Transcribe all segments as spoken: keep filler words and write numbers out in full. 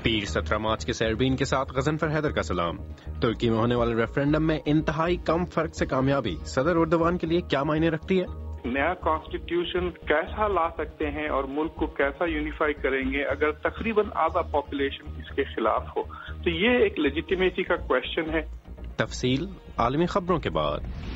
پیر سترہ مارچ کے سیربین کے ساتھ غضنفر حیدر کا سلام۔ ترکی میں ہونے والے ریفرنڈم میں انتہائی کم فرق سے کامیابی صدر اردوان کے لیے کیا معنی رکھتی ہے؟ نیا کانسٹیٹیوشن کیسا لا سکتے ہیں اور ملک کو کیسا یونیفائی کریں گے اگر تقریباً آدھا پاپولیشن اس کے خلاف ہو، تو یہ ایک لیجیٹیمیسی کا کویشچن ہے۔ تفصیل عالمی خبروں کے بعد۔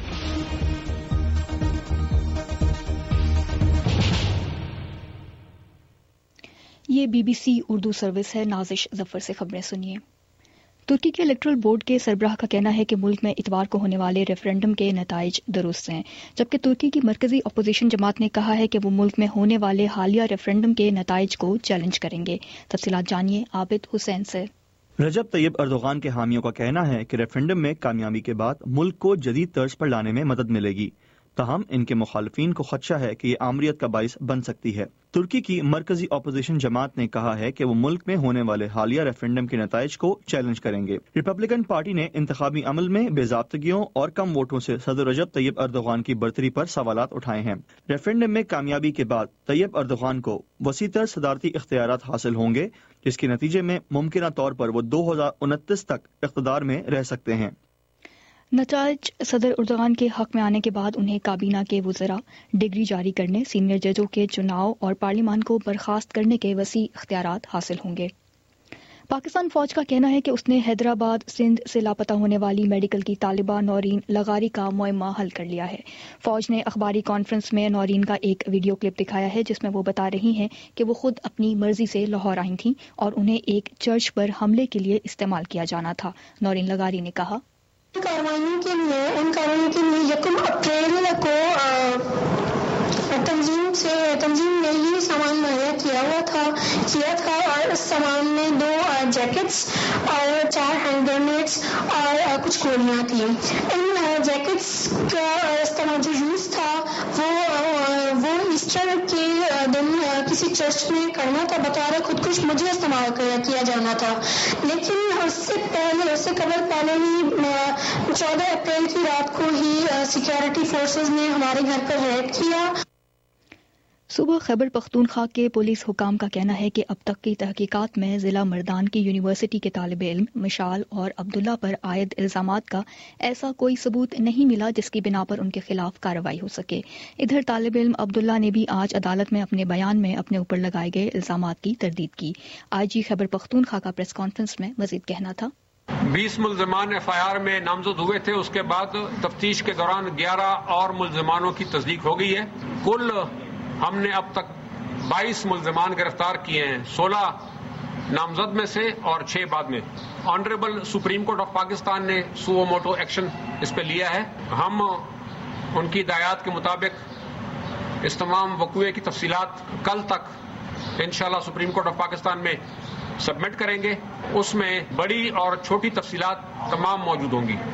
یہ B B C Urdu service ہے۔ نازش ظفر سے خبریں سنیے۔ ترکی کے الیکٹرل بورڈ کے سربراہ کا کہنا ہے کہ ملک میں اتوار کو ہونے والے ریفرنڈم کے نتائج درست ہیں، جبکہ ترکی کی مرکزی اپوزیشن جماعت نے کہا ہے کہ وہ ملک میں ہونے والے حالیہ ریفرنڈم کے نتائج کو چیلنج کریں گے۔ تفصیلات جانیے عابد حسین سے۔ رجب طیب اردوغان کے حامیوں کا کہنا ہے کہ ریفرنڈم میں کامیابی کے بعد ملک کو جدید طرز پر لانے میں مدد ملے گی، تاہم ان کے مخالفین کو خدشہ ہے کہ یہ آمریت کا باعث بن سکتی ہے۔ ترکی کی مرکزی اپوزیشن جماعت نے کہا ہے کہ وہ ملک میں ہونے والے حالیہ ریفرنڈم کے نتائج کو چیلنج کریں گے۔ ریپبلکن پارٹی نے انتخابی عمل میں بے ضابطگیوں اور کم ووٹوں سے صدر رجب طیب اردوغان کی برتری پر سوالات اٹھائے ہیں۔ ریفرنڈم میں کامیابی کے بعد طیب اردوغان کو وسیع تر صدارتی اختیارات حاصل ہوں گے، جس کے نتیجے میں ممکنہ طور پر وہ دو ہزار انتیس تک اقتدار میں رہ سکتے ہیں۔ نتائج صدر اردوغان کے حق میں آنے کے بعد انہیں کابینہ کے وزراء، ڈگری جاری کرنے، سینئر ججوں کے چناؤ اور پارلیمان کو برخاست کرنے کے وسیع اختیارات حاصل ہوں گے۔ پاکستان فوج کا کہنا ہے کہ اس نے حیدرآباد سندھ سے لاپتہ ہونے والی میڈیکل کی طالبہ نورین لغاری کا معمہ حل کر لیا ہے۔ فوج نے اخباری کانفرنس میں نورین کا ایک ویڈیو کلپ دکھایا ہے جس میں وہ بتا رہی ہیں کہ وہ خود اپنی مرضی سے لاہور آئی تھیں اور انہیں ایک چرچ پر حملے کے لیے استعمال کیا جانا تھا۔ نورین لغاری نے کہا، کارروائیوں کے لیے ان کارروائیوں کے لیے یکم اپریل کو تنظیم سے تنظیم نے یہ سامان مہیا کیا ہوا تھا کیا تھا اور اس سامان میں دو جیکٹس اور چار ہینڈ گرینیڈس اور کچھ گولیاں تھیں۔ ان جیکٹس کا استعمال جو یوز تھا وہ وہ ایسٹر کے دن کسی چرچ میں کرنا تھا، بطور خودکش مجھے استعمال کیا جانا تھا، لیکن اس سے پہلے اس سے قبل پہلے ہی چودہ اپریل کی رات کو ہی سیکیورٹی فورسز نے ہمارے گھر پر ریڈ کیا۔ صوبہ خیبر پختونخوا کے پولیس حکام کا کہنا ہے کہ اب تک کی تحقیقات میں ضلع مردان کی یونیورسٹی کے طالب علم مشال اور عبداللہ پر عائد الزامات کا ایسا کوئی ثبوت نہیں ملا جس کی بنا پر ان کے خلاف کارروائی ہو سکے۔ ادھر طالب علم عبداللہ نے بھی آج عدالت میں اپنے بیان میں اپنے اوپر لگائے گئے الزامات کی تردید کی۔ آئی جی خیبر پختونخوا کا پریس کانفرنس میں مزید کہنا تھا، بیس ملزمان ایف آئی آر میں نامزد ہوئے تھے، اس کے بعد تفتیش کے دوران گیارہ اور ملزمانوں کی تصدیق ہو گئی ہے۔ کل ہم نے اب تک بائیس ملزمان گرفتار کیے ہیں، سولہ نامزد میں سے اور چھ بعد میں۔ Honourable supreme court of Pakistan نے سو موٹو ایکشن اس پہ لیا ہے۔ ہم ان کی ہدایات کے مطابق اس تمام وقوعے کی تفصیلات کل تک انشاءاللہ سپریم کورٹ آف پاکستان میں سبمٹ کریں گے، اس میں بڑی اور چھوٹی تفصیلات تمام موجود ہوں گی۔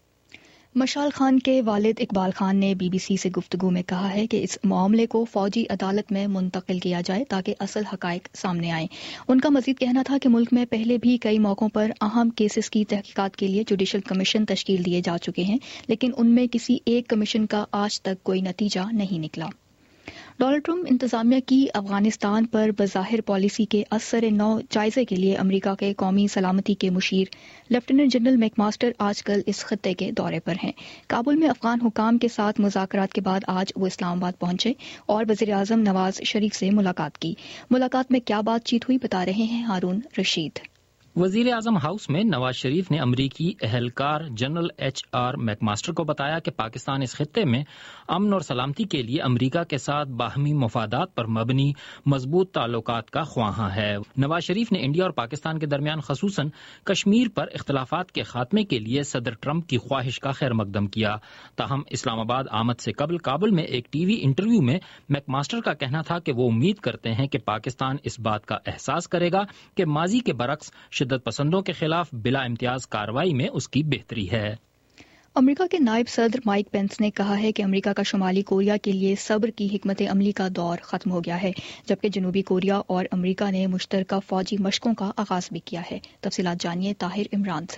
مشال خان کے والد اقبال خان نے بی بی سی سے گفتگو میں کہا ہے کہ اس معاملے کو فوجی عدالت میں منتقل کیا جائے تاکہ اصل حقائق سامنے آئیں۔ ان کا مزید کہنا تھا کہ ملک میں پہلے بھی کئی موقعوں پر اہم کیسز کی تحقیقات کے لیے جوڈیشل کمیشن تشکیل دیے جا چکے ہیں، لیکن ان میں کسی ایک کمیشن کا آج تک کوئی نتیجہ نہیں نکلا۔ ڈونلڈ ٹرمپ انتظامیہ کی افغانستان پر بظاہر پالیسی کے اثر نو جائزے کے لیے امریکہ کے قومی سلامتی کے مشیر لیفٹیننٹ جنرل میک ماسٹر آج کل اس خطے کے دورے پر ہیں۔ کابل میں افغان حکام کے ساتھ مذاکرات کے بعد آج وہ اسلام آباد پہنچے اور وزیر اعظم نواز شریف سے ملاقات کی۔ ملاقات میں کیا بات چیت ہوئی بتا رہے ہیں ہارون رشید۔ وزیر اعظم ہاؤس میں نواز شریف نے امریکی اہلکار general H R McMaster کو بتایا کہ پاکستان اس خطے میں امن اور سلامتی کے لیے امریکہ کے ساتھ باہمی مفادات پر مبنی مضبوط تعلقات کا خواہاں ہے۔ نواز شریف نے انڈیا اور پاکستان کے درمیان خصوصاً کشمیر پر اختلافات کے خاتمے کے لیے صدر ٹرمپ کی خواہش کا خیر مقدم کیا۔ تاہم اسلام آباد آمد سے قبل کابل میں ایک ٹی وی انٹرویو میں میک ماسٹر کا کہنا تھا کہ وہ امید کرتے ہیں کہ پاکستان اس بات کا احساس کرے گا کہ ماضی کے برعکس شدت پسندوں کے خلاف بلا امتیاز کارروائی میں اس کی بہتری ہے۔ امریکہ کے نائب صدر مائک پینس نے کہا ہے کہ امریکہ کا شمالی کوریا کے لیے صبر کی حکمت عملی کا دور ختم ہو گیا ہے، جبکہ جنوبی کوریا اور امریکہ نے مشترکہ فوجی مشقوں کا آغاز بھی کیا ہے۔ تفصیلات جانیے طاہر عمران سے۔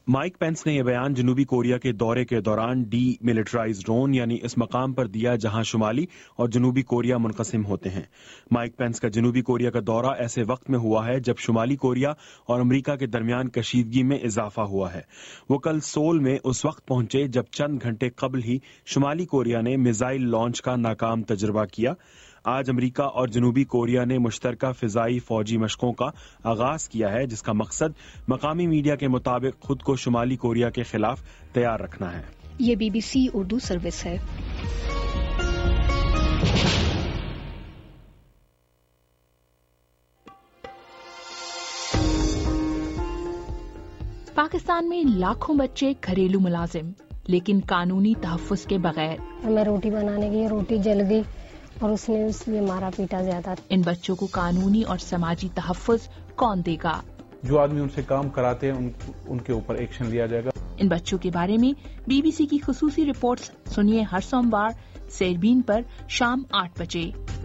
مائک پینس نے یہ بیان جنوبی کوریا کے دورے کے دوران ڈی ملٹرائزڈ زون یعنی اس مقام پر دیا جہاں شمالی اور جنوبی کوریا منقسم ہوتے ہیں۔ مائک پینس کا جنوبی کوریا کا دورہ ایسے وقت میں ہوا ہے جب شمالی کوریا اور امریکہ کے درمیان کشیدگی میں اضافہ ہوا ہے۔ وہ کل سول میں اس وقت پہنچے جب چند گھنٹے قبل ہی شمالی کوریا نے میزائل لانچ کا ناکام تجربہ کیا۔ آج امریکہ اور جنوبی کوریا نے مشترکہ فضائی فوجی مشقوں کا آغاز کیا ہے، جس کا مقصد مقامی میڈیا کے مطابق خود کو شمالی کوریا کے خلاف تیار رکھنا ہے۔ یہ B B C Urdu service ہے۔ پاکستان میں لاکھوں بچے گھریلو ملازم لیکن قانونی تحفظ کے بغیر۔ میں روٹی بنانے گئی، روٹی جل گئی اور اس نے اس لیے مارا پیٹا زیادہ۔ ان بچوں کو قانونی اور سماجی تحفظ کون دے گا؟ جو آدمی ان سے کام کراتے ہیں ان, ان کے اوپر ایکشن لیا جائے گا۔ ان بچوں کے بارے میں بی بی سی کی خصوصی رپورٹس سنیے ہر سوموار سیربین پر شام آٹھ بجے۔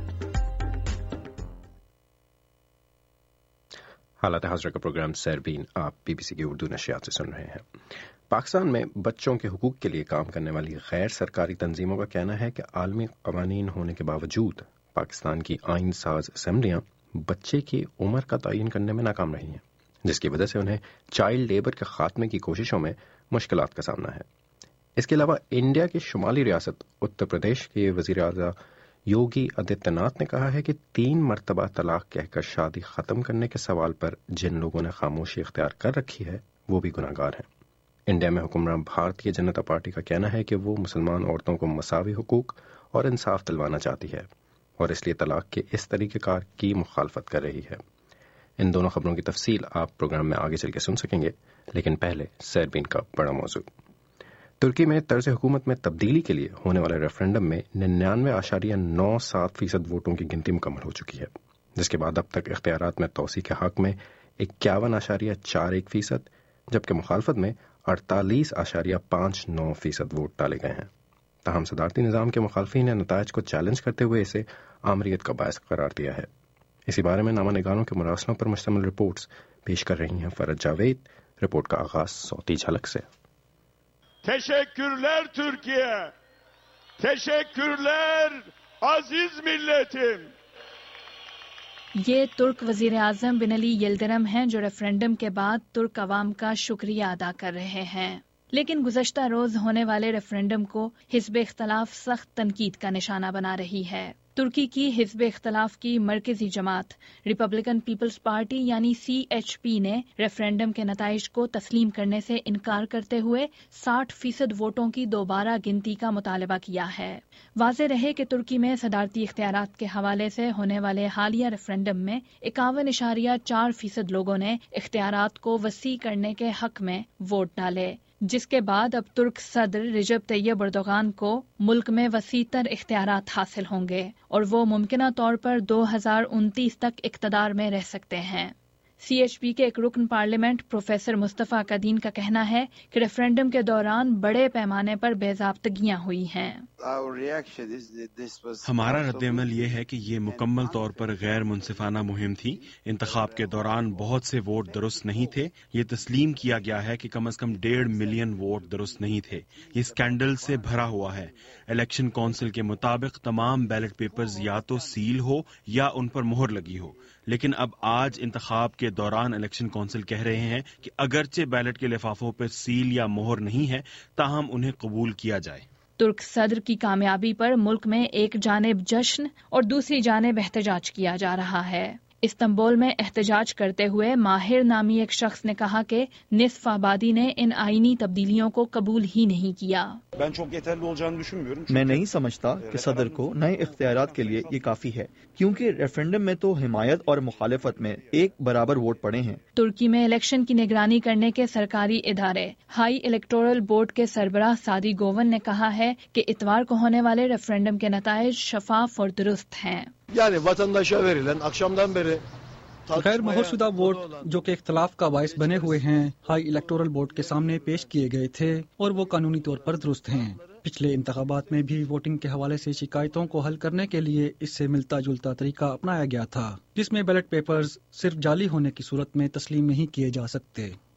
حالات حاضرہ کا پروگرام سیربین آپ بی بی سی کی اردو نشریات سے سن رہے ہیں۔ پاکستان میں بچوں کے حقوق کے لیے کام کرنے والی غیر سرکاری تنظیموں کا کہنا ہے کہ عالمی قوانین ہونے کے باوجود پاکستان کی آئین ساز اسمبلیاں بچے کی عمر کا تعین کرنے میں ناکام رہی ہیں، جس کی وجہ سے انہیں چائلڈ لیبر کے خاتمے کی کوششوں میں مشکلات کا سامنا ہے۔ اس کے علاوہ انڈیا کی شمالی ریاست اتر پردیش کے وزیر اعظم یوگی آدتیہ ناتھ نے کہا ہے کہ تین مرتبہ طلاق کہہ کر شادی ختم کرنے کے سوال پر جن لوگوں نے خاموشی اختیار کر رکھی ہے وہ بھی گناہ گار ہیں۔ انڈیا میں حکمران بھارتیہ جنتا پارٹی کا کہنا ہے کہ وہ مسلمان عورتوں کو مساوی حقوق اور انصاف دلوانا چاہتی ہے اور اس لیے طلاق کے اس طریقہ کار کی مخالفت کر رہی ہے۔ ان دونوں خبروں کی تفصیل آپ پروگرام میں آگے چل کے سن سکیں گے، لیکن پہلے سیربین کا بڑا موضوع۔ ترکی میں طرز حکومت میں تبدیلی کے لیے ہونے والے ریفرنڈم میں ننانوے اشاریہ نو سات فیصد ووٹوں کی گنتی مکمل ہو چکی ہے، جس کے بعد اب تک اختیارات میں توسیع کے حق میں اکیاون اشاریہ چار ایک فیصد جبکہ مخالفت میں اڑتالیس اشاریہ پانچ نو فیصد ووٹ ڈالے گئے ہیں۔ تاہم صدارتی نظام کے مخالفین نے نتائج کو چیلنج کرتے ہوئے اسے آمریت کا باعث قرار دیا ہے۔ اسی بارے میں نامہ نگاروں کے مراسلوں پر مشتمل رپورٹس پیش کر رہی ہیں فرج جاوید۔ رپورٹ کا آغاز صوتی جھلک سے۔ Teşekkürler Türkiye. Teşekkürler aziz milletim. یہ ترک وزیر اعظم بنالی یلدرم ہیں جو ریفرنڈم کے بعد ترک عوام کا شکریہ ادا کر رہے ہیں، لیکن گزشتہ روز ہونے والے ریفرنڈم کو حزب اختلاف سخت تنقید کا نشانہ بنا رہی ہے۔ ترکی کی حزب اختلاف کی مرکزی جماعت ریپبلکن پیپلز پارٹی یعنی سی ایچ پی نے ریفرنڈم کے نتائج کو تسلیم کرنے سے انکار کرتے ہوئے ساٹھ فیصد ووٹوں کی دوبارہ گنتی کا مطالبہ کیا ہے۔ واضح رہے کہ ترکی میں صدارتی اختیارات کے حوالے سے ہونے والے حالیہ ریفرنڈم میں اکاون اشاریہ چار فیصد لوگوں نے اختیارات کو وسیع کرنے کے حق میں ووٹ ڈالے، جس کے بعد اب ترک صدر رجب طیب اردوغان کو ملک میں وسیع تر اختیارات حاصل ہوں گے اور وہ ممکنہ طور پر دو ہزار انتیس تک اقتدار میں رہ سکتے ہیں۔ سی ایچ پی کے ایک رکن پارلیمنٹ پروفیسر مصطفیٰ قدین کا کہنا ہے کہ ریفرنڈم کے دوران بڑے پیمانے پر بے ضابطگیاں ہوئی ہیں۔ ہمارا رد عمل یہ ہے کہ یہ مکمل طور پر غیر منصفانہ مہم تھی۔ انتخاب کے دوران بہت سے ووٹ درست نہیں تھے۔ یہ تسلیم کیا گیا ہے کہ کم از کم ڈیڑھ ملین ووٹ درست نہیں تھے۔ یہ اسکینڈل سے بھرا ہوا ہے۔ الیکشن کونسل کے مطابق تمام بیلٹ پیپرز یا تو سیل ہو یا ان پر مہر لگی ہو، لیکن اب آج انتخاب کے دوران الیکشن کونسل کہہ رہے ہیں کہ اگرچہ بیلٹ کے لفافوں پر سیل یا مہر نہیں ہے تاہم انہیں قبول کیا جائے۔ ترک صدر کی کامیابی پر ملک میں ایک جانب جشن اور دوسری جانب احتجاج کیا جا رہا ہے۔ استنبول میں احتجاج کرتے ہوئے ماہر نامی ایک شخص نے کہا کہ نصف آبادی نے ان آئینی تبدیلیوں کو قبول ہی نہیں کیا۔ میں نہیں سمجھتا کہ صدر کو نئے اختیارات کے لیے یہ کافی ہے، کیونکہ ریفرنڈم میں تو حمایت اور مخالفت میں ایک برابر ووٹ پڑے ہیں۔ ترکی میں الیکشن کی نگرانی کرنے کے سرکاری ادارے ہائی الیکٹورل بورڈ کے سربراہ سادی گوون نے کہا ہے کہ اتوار کو ہونے والے ریفرنڈم کے نتائج شفاف اور درست ہیں۔ غیر مہر شدہ ووٹ جو کہ اختلاف کا باعث بنے ہوئے ہیں ہائی الیکٹورل بورڈ کے سامنے پیش کیے گئے تھے اور وہ قانونی طور پر درست ہیں۔ پچھلے انتخابات میں بھی ووٹنگ کے حوالے سے شکایتوں کو حل کرنے کے لیے اس سے ملتا جلتا طریقہ اپنایا گیا تھا، جس میں بیلٹ پیپرز صرف جعلی ہونے کی صورت میں تسلیم نہیں کیے جا سکتے۔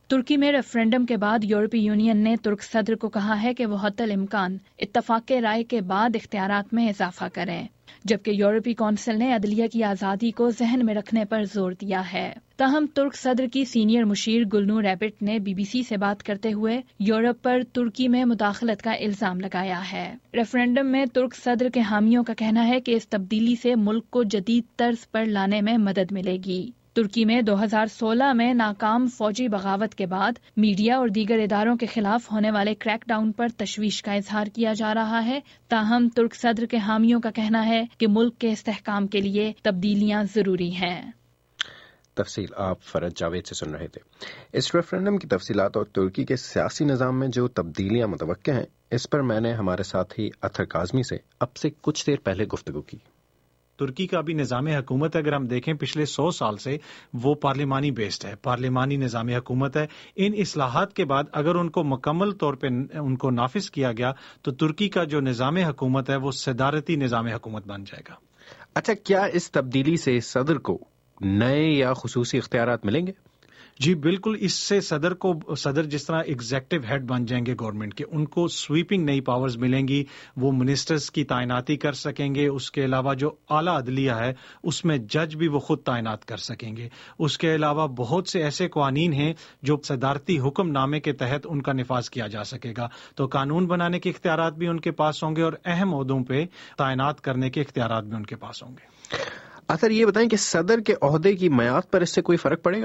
ترکی میں ریفرینڈم کے بعد یورپی یونین نے ترک صدر کو کہا ہے کہ وہ حتی الامکان اتفاق رائے کے بعد اختیارات میں اضافہ کریں، جبکہ یورپی کونسل نے عدلیہ کی آزادی کو ذہن میں رکھنے پر زور دیا ہے۔ تاہم ترک صدر کی سینئر مشیر گلنور ریبٹ نے بی بی سی سے بات کرتے ہوئے یورپ پر ترکی میں مداخلت کا الزام لگایا ہے۔ ریفرینڈم میں ترک صدر کے حامیوں کا کہنا ہے کہ اس تبدیلی سے ملک کو جدید طرز پر لانے میں مدد ملے گی۔ ترکی میں دو ہزار سولہ میں ناکام فوجی بغاوت کے بعد میڈیا اور دیگر اداروں کے خلاف ہونے والے کریک ڈاؤن پر تشویش کا اظہار کیا جا رہا ہے، تاہم ترک صدر کے حامیوں کا کہنا ہے کہ ملک کے استحکام کے لیے تبدیلیاں ضروری ہیں۔ تفصیل آپ فرج جاوید سے سن رہے تھے۔ اس ریفرینڈم کی تفصیلات اور ترکی کے سیاسی نظام میں جو تبدیلیاں متوقع ہیں، اس پر میں نے ہمارے ساتھی اطہر کاظمی سے اب سے کچھ دیر پہلے گفتگو کی۔ ترکی کا بھی نظام حکومت اگر ہم دیکھیں پچھلے سو سال سے وہ پارلیمانی بیسڈ ہے، پارلیمانی نظام حکومت ہے۔ ان اصلاحات کے بعد اگر ان کو مکمل طور پہ ان کو نافذ کیا گیا تو ترکی کا جو نظام حکومت ہے وہ صدارتی نظام حکومت بن جائے گا۔ اچھا، کیا اس تبدیلی سے صدر کو نئے یا خصوصی اختیارات ملیں گے؟ جی بالکل، اس سے صدر کو صدر جس طرح ایگزیکٹو ہیڈ بن جائیں گے گورنمنٹ کے، ان کو سویپنگ نئی پاورز ملیں گی، وہ منسٹرز کی تعیناتی کر سکیں گے۔ اس کے علاوہ جو اعلیٰ عدلیہ ہے اس میں جج بھی وہ خود تعینات کر سکیں گے۔ اس کے علاوہ بہت سے ایسے قوانین ہیں جو صدارتی حکم نامے کے تحت ان کا نفاذ کیا جا سکے گا، تو قانون بنانے کے اختیارات بھی ان کے پاس ہوں گے اور اہم عہدوں پہ تعینات کرنے کے اختیارات بھی ان کے پاس ہوں گے۔ اثر یہ بتائیں کہ صدر کے عہدے کی میعاد پر اس سے کوئی فرق پڑے گا؟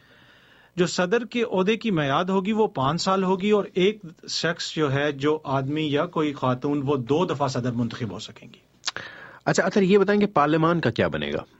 جو صدر کے عہدے کی میعاد ہوگی وہ پانچ سال ہوگی، اور ایک شخص جو ہے جو آدمی یا کوئی خاتون وہ دو دفعہ صدر منتخب ہو سکیں گی۔ اچھا اثر یہ بتائیں کہ پارلیمان کا کیا بنے گا؟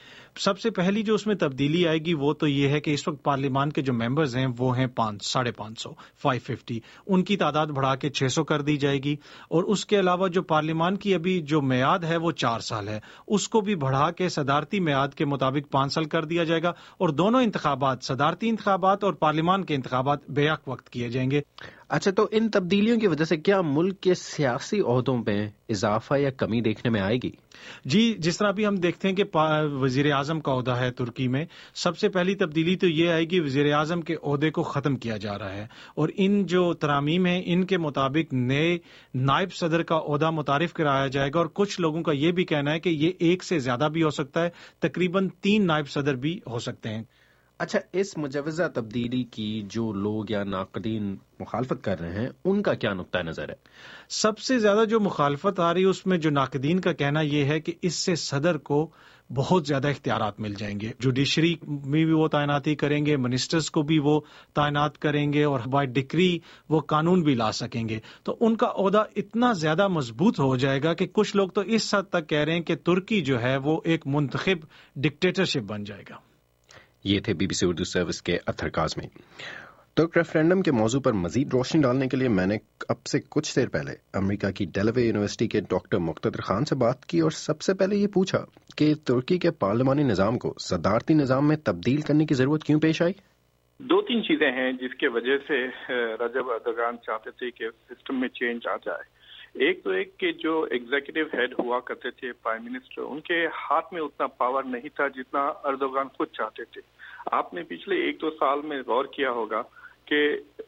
سب سے پہلی جو اس میں تبدیلی آئے گی وہ تو یہ ہے کہ اس وقت پارلیمان کے جو ممبرز ہیں وہ ہیں پانچ ساڑھے پانچ سو فائیو ففٹی، ان کی تعداد بڑھا کے چھ سو کر دی جائے گی، اور اس کے علاوہ جو پارلیمان کی ابھی جو میعاد ہے وہ چار سال ہے، اس کو بھی بڑھا کے صدارتی میعاد کے مطابق پانچ سال کر دیا جائے گا، اور دونوں انتخابات صدارتی انتخابات اور پارلیمان کے انتخابات بیک وقت کیے جائیں گے۔ اچھا، تو ان تبدیلیوں کی وجہ سے کیا ملک کے سیاسی عہدوں پہ اضافہ یا کمی دیکھنے میں آئے گی؟ جی، جس طرح بھی ہم دیکھتے ہیں کہ وزیر اعظم کا عہدہ ہے ترکی میں، سب سے پہلی تبدیلی تو یہ آئے گی وزیر اعظم کے عہدے کو ختم کیا جا رہا ہے، اور ان جو ترامیم ہیں ان کے مطابق نئے نائب صدر کا عہدہ متعارف کرایا جائے گا، اور کچھ لوگوں کا یہ بھی کہنا ہے کہ یہ ایک سے زیادہ بھی ہو سکتا ہے، تقریباً تین نائب صدر بھی ہو سکتے ہیں۔ اچھا، اس مجوزہ تبدیلی کی جو لوگ یا ناقدین مخالفت کر رہے ہیں ان کا کیا نقطہ نظر ہے؟ سب سے زیادہ جو مخالفت آ رہی ہے اس میں جو ناقدین کا کہنا یہ ہے کہ اس سے صدر کو بہت زیادہ اختیارات مل جائیں گے، جوڈیشری میں بھی وہ تعیناتی کریں گے، منسٹرز کو بھی وہ تعینات کریں گے، اور بائی ڈکری وہ قانون بھی لا سکیں گے، تو ان کا عہدہ اتنا زیادہ مضبوط ہو جائے گا کہ کچھ لوگ تو اس حد تک کہہ رہے ہیں کہ ترکی جو ہے وہ ایک منتخب ڈکٹیٹرشپ بن جائے گا۔ یہ تھے B B C Urdu service کے اطہر کاظمی۔ ترک ریفرینڈم کے موضوع پر مزید روشنی ڈالنے کے لیے میں نے اب سے کچھ دیر پہلے امریکہ کی ڈیلاویئر یونیورسٹی کے ڈاکٹر مقتدر خان سے بات کی، اور سب سے پہلے یہ پوچھا کہ ترکی کے پارلیمانی نظام کو صدارتی نظام میں تبدیل کرنے کی ضرورت کیوں پیش آئی؟ دو تین چیزیں ہیں جس کی وجہ سے رجب اردوغان چاہتے تھے کہ سسٹم میں چینج آ جائے۔ ایک تو ایک کہ جو ایگزیکٹو ہیڈ ہوا کرتے تھے پرائم منسٹر، ان کے ہاتھ میں اتنا پاور نہیں تھا جتنا اردوغان خود چاہتے تھے۔ آپ نے پچھلے ایک دو سال میں غور کیا ہوگا کہ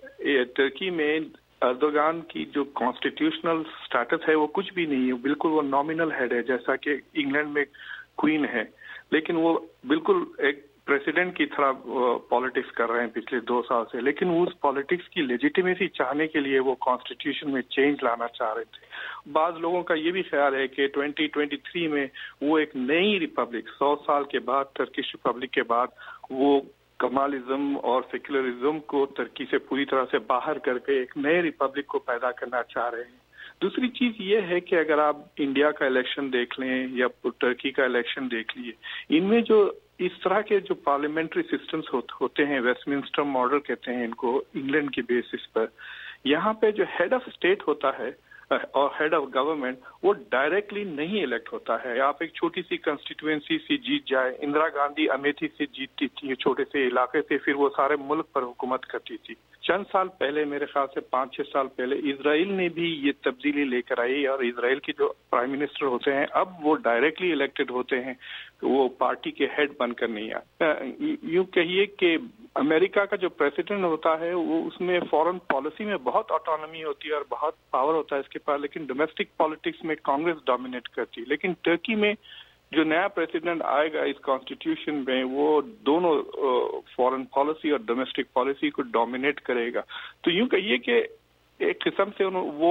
ترکی میں اردوغان کی جو کانسٹیٹیوشنل سٹیٹس ہے وہ کچھ بھی نہیں ہے، بالکل وہ نامینل ہیڈ ہے، جیسا کہ انگلینڈ میں کوئین ہے، لیکن وہ بالکل ایک پریسیڈنٹ کی طرح پالیٹکس کر رہے ہیں پچھلے دو سال سے، لیکن اس پالیٹکس کی لیجیٹیمیسی چاہنے کے لیے وہ کانسٹیٹیوشن میں چینج لانا چاہ رہے تھے۔ بعض لوگوں کا یہ بھی خیال ہے کہ ٹوئنٹی ٹوئنٹی تھری میں وہ ایک نئی ریپبلک، سو سال کے بعد ٹرکش ریپبلک کے بعد وہ کمالزم اور سیکولرزم کو ترکی سے پوری طرح سے باہر کر کے ایک نئے ریپبلک کو پیدا کرنا چاہ رہے ہیں۔ دوسری چیز یہ ہے کہ اگر آپ انڈیا کا الیکشن دیکھ لیں یا ٹرکی کا الیکشن دیکھ لیے، ان میں جو اس طرح کے جو پارلیمنٹری سسٹمز ہوتے ہیں، ویسٹ منسٹر ماڈل کہتے ہیں ان کو انگلینڈ کی بیسس پر، یہاں پہ جو ہیڈ آف اسٹیٹ ہوتا ہے اور ہیڈ آف گورنمنٹ وہ ڈائریکٹلی نہیں الیکٹ ہوتا ہے۔ آپ ایک چھوٹی سی کنسٹیٹوئنسی سے جیت جائے، اندرا گاندھی امیٹھی سے جیتتی تھی چھوٹے سے علاقے سے، پھر وہ سارے ملک پر حکومت کرتی تھی۔ چند سال پہلے، میرے خیال سے پانچ چھ سال پہلے، اسرائیل نے بھی یہ تبدیلی لے کر آئی، اور اسرائیل کے جو پرائم منسٹر ہوتے ہیں اب وہ ڈائریکٹلی الیکٹڈ ہوتے ہیں، وہ پارٹی کے ہیڈ بن کر نہیں آئے۔ یوں کہیے کہ امریکہ کا جو پریزیڈنٹ ہوتا ہے وہ اس میں فورن پالیسی میں بہت آٹونومی ہوتی ہے اور بہت پاور ہوتا ہے اس کے پاس، لیکن ڈومیسٹک پالیٹکس میں کانگریس ڈومینیٹ کرتی ہے. لیکن ٹرکی میں جو نیا پریزیڈنٹ آئے گا اس کانسٹیٹیوشن میں وہ دونوں فورن پالیسی اور ڈومیسٹک پالیسی کو ڈومینیٹ کرے گا. تو یوں کہیے کہ ایک قسم سے وہ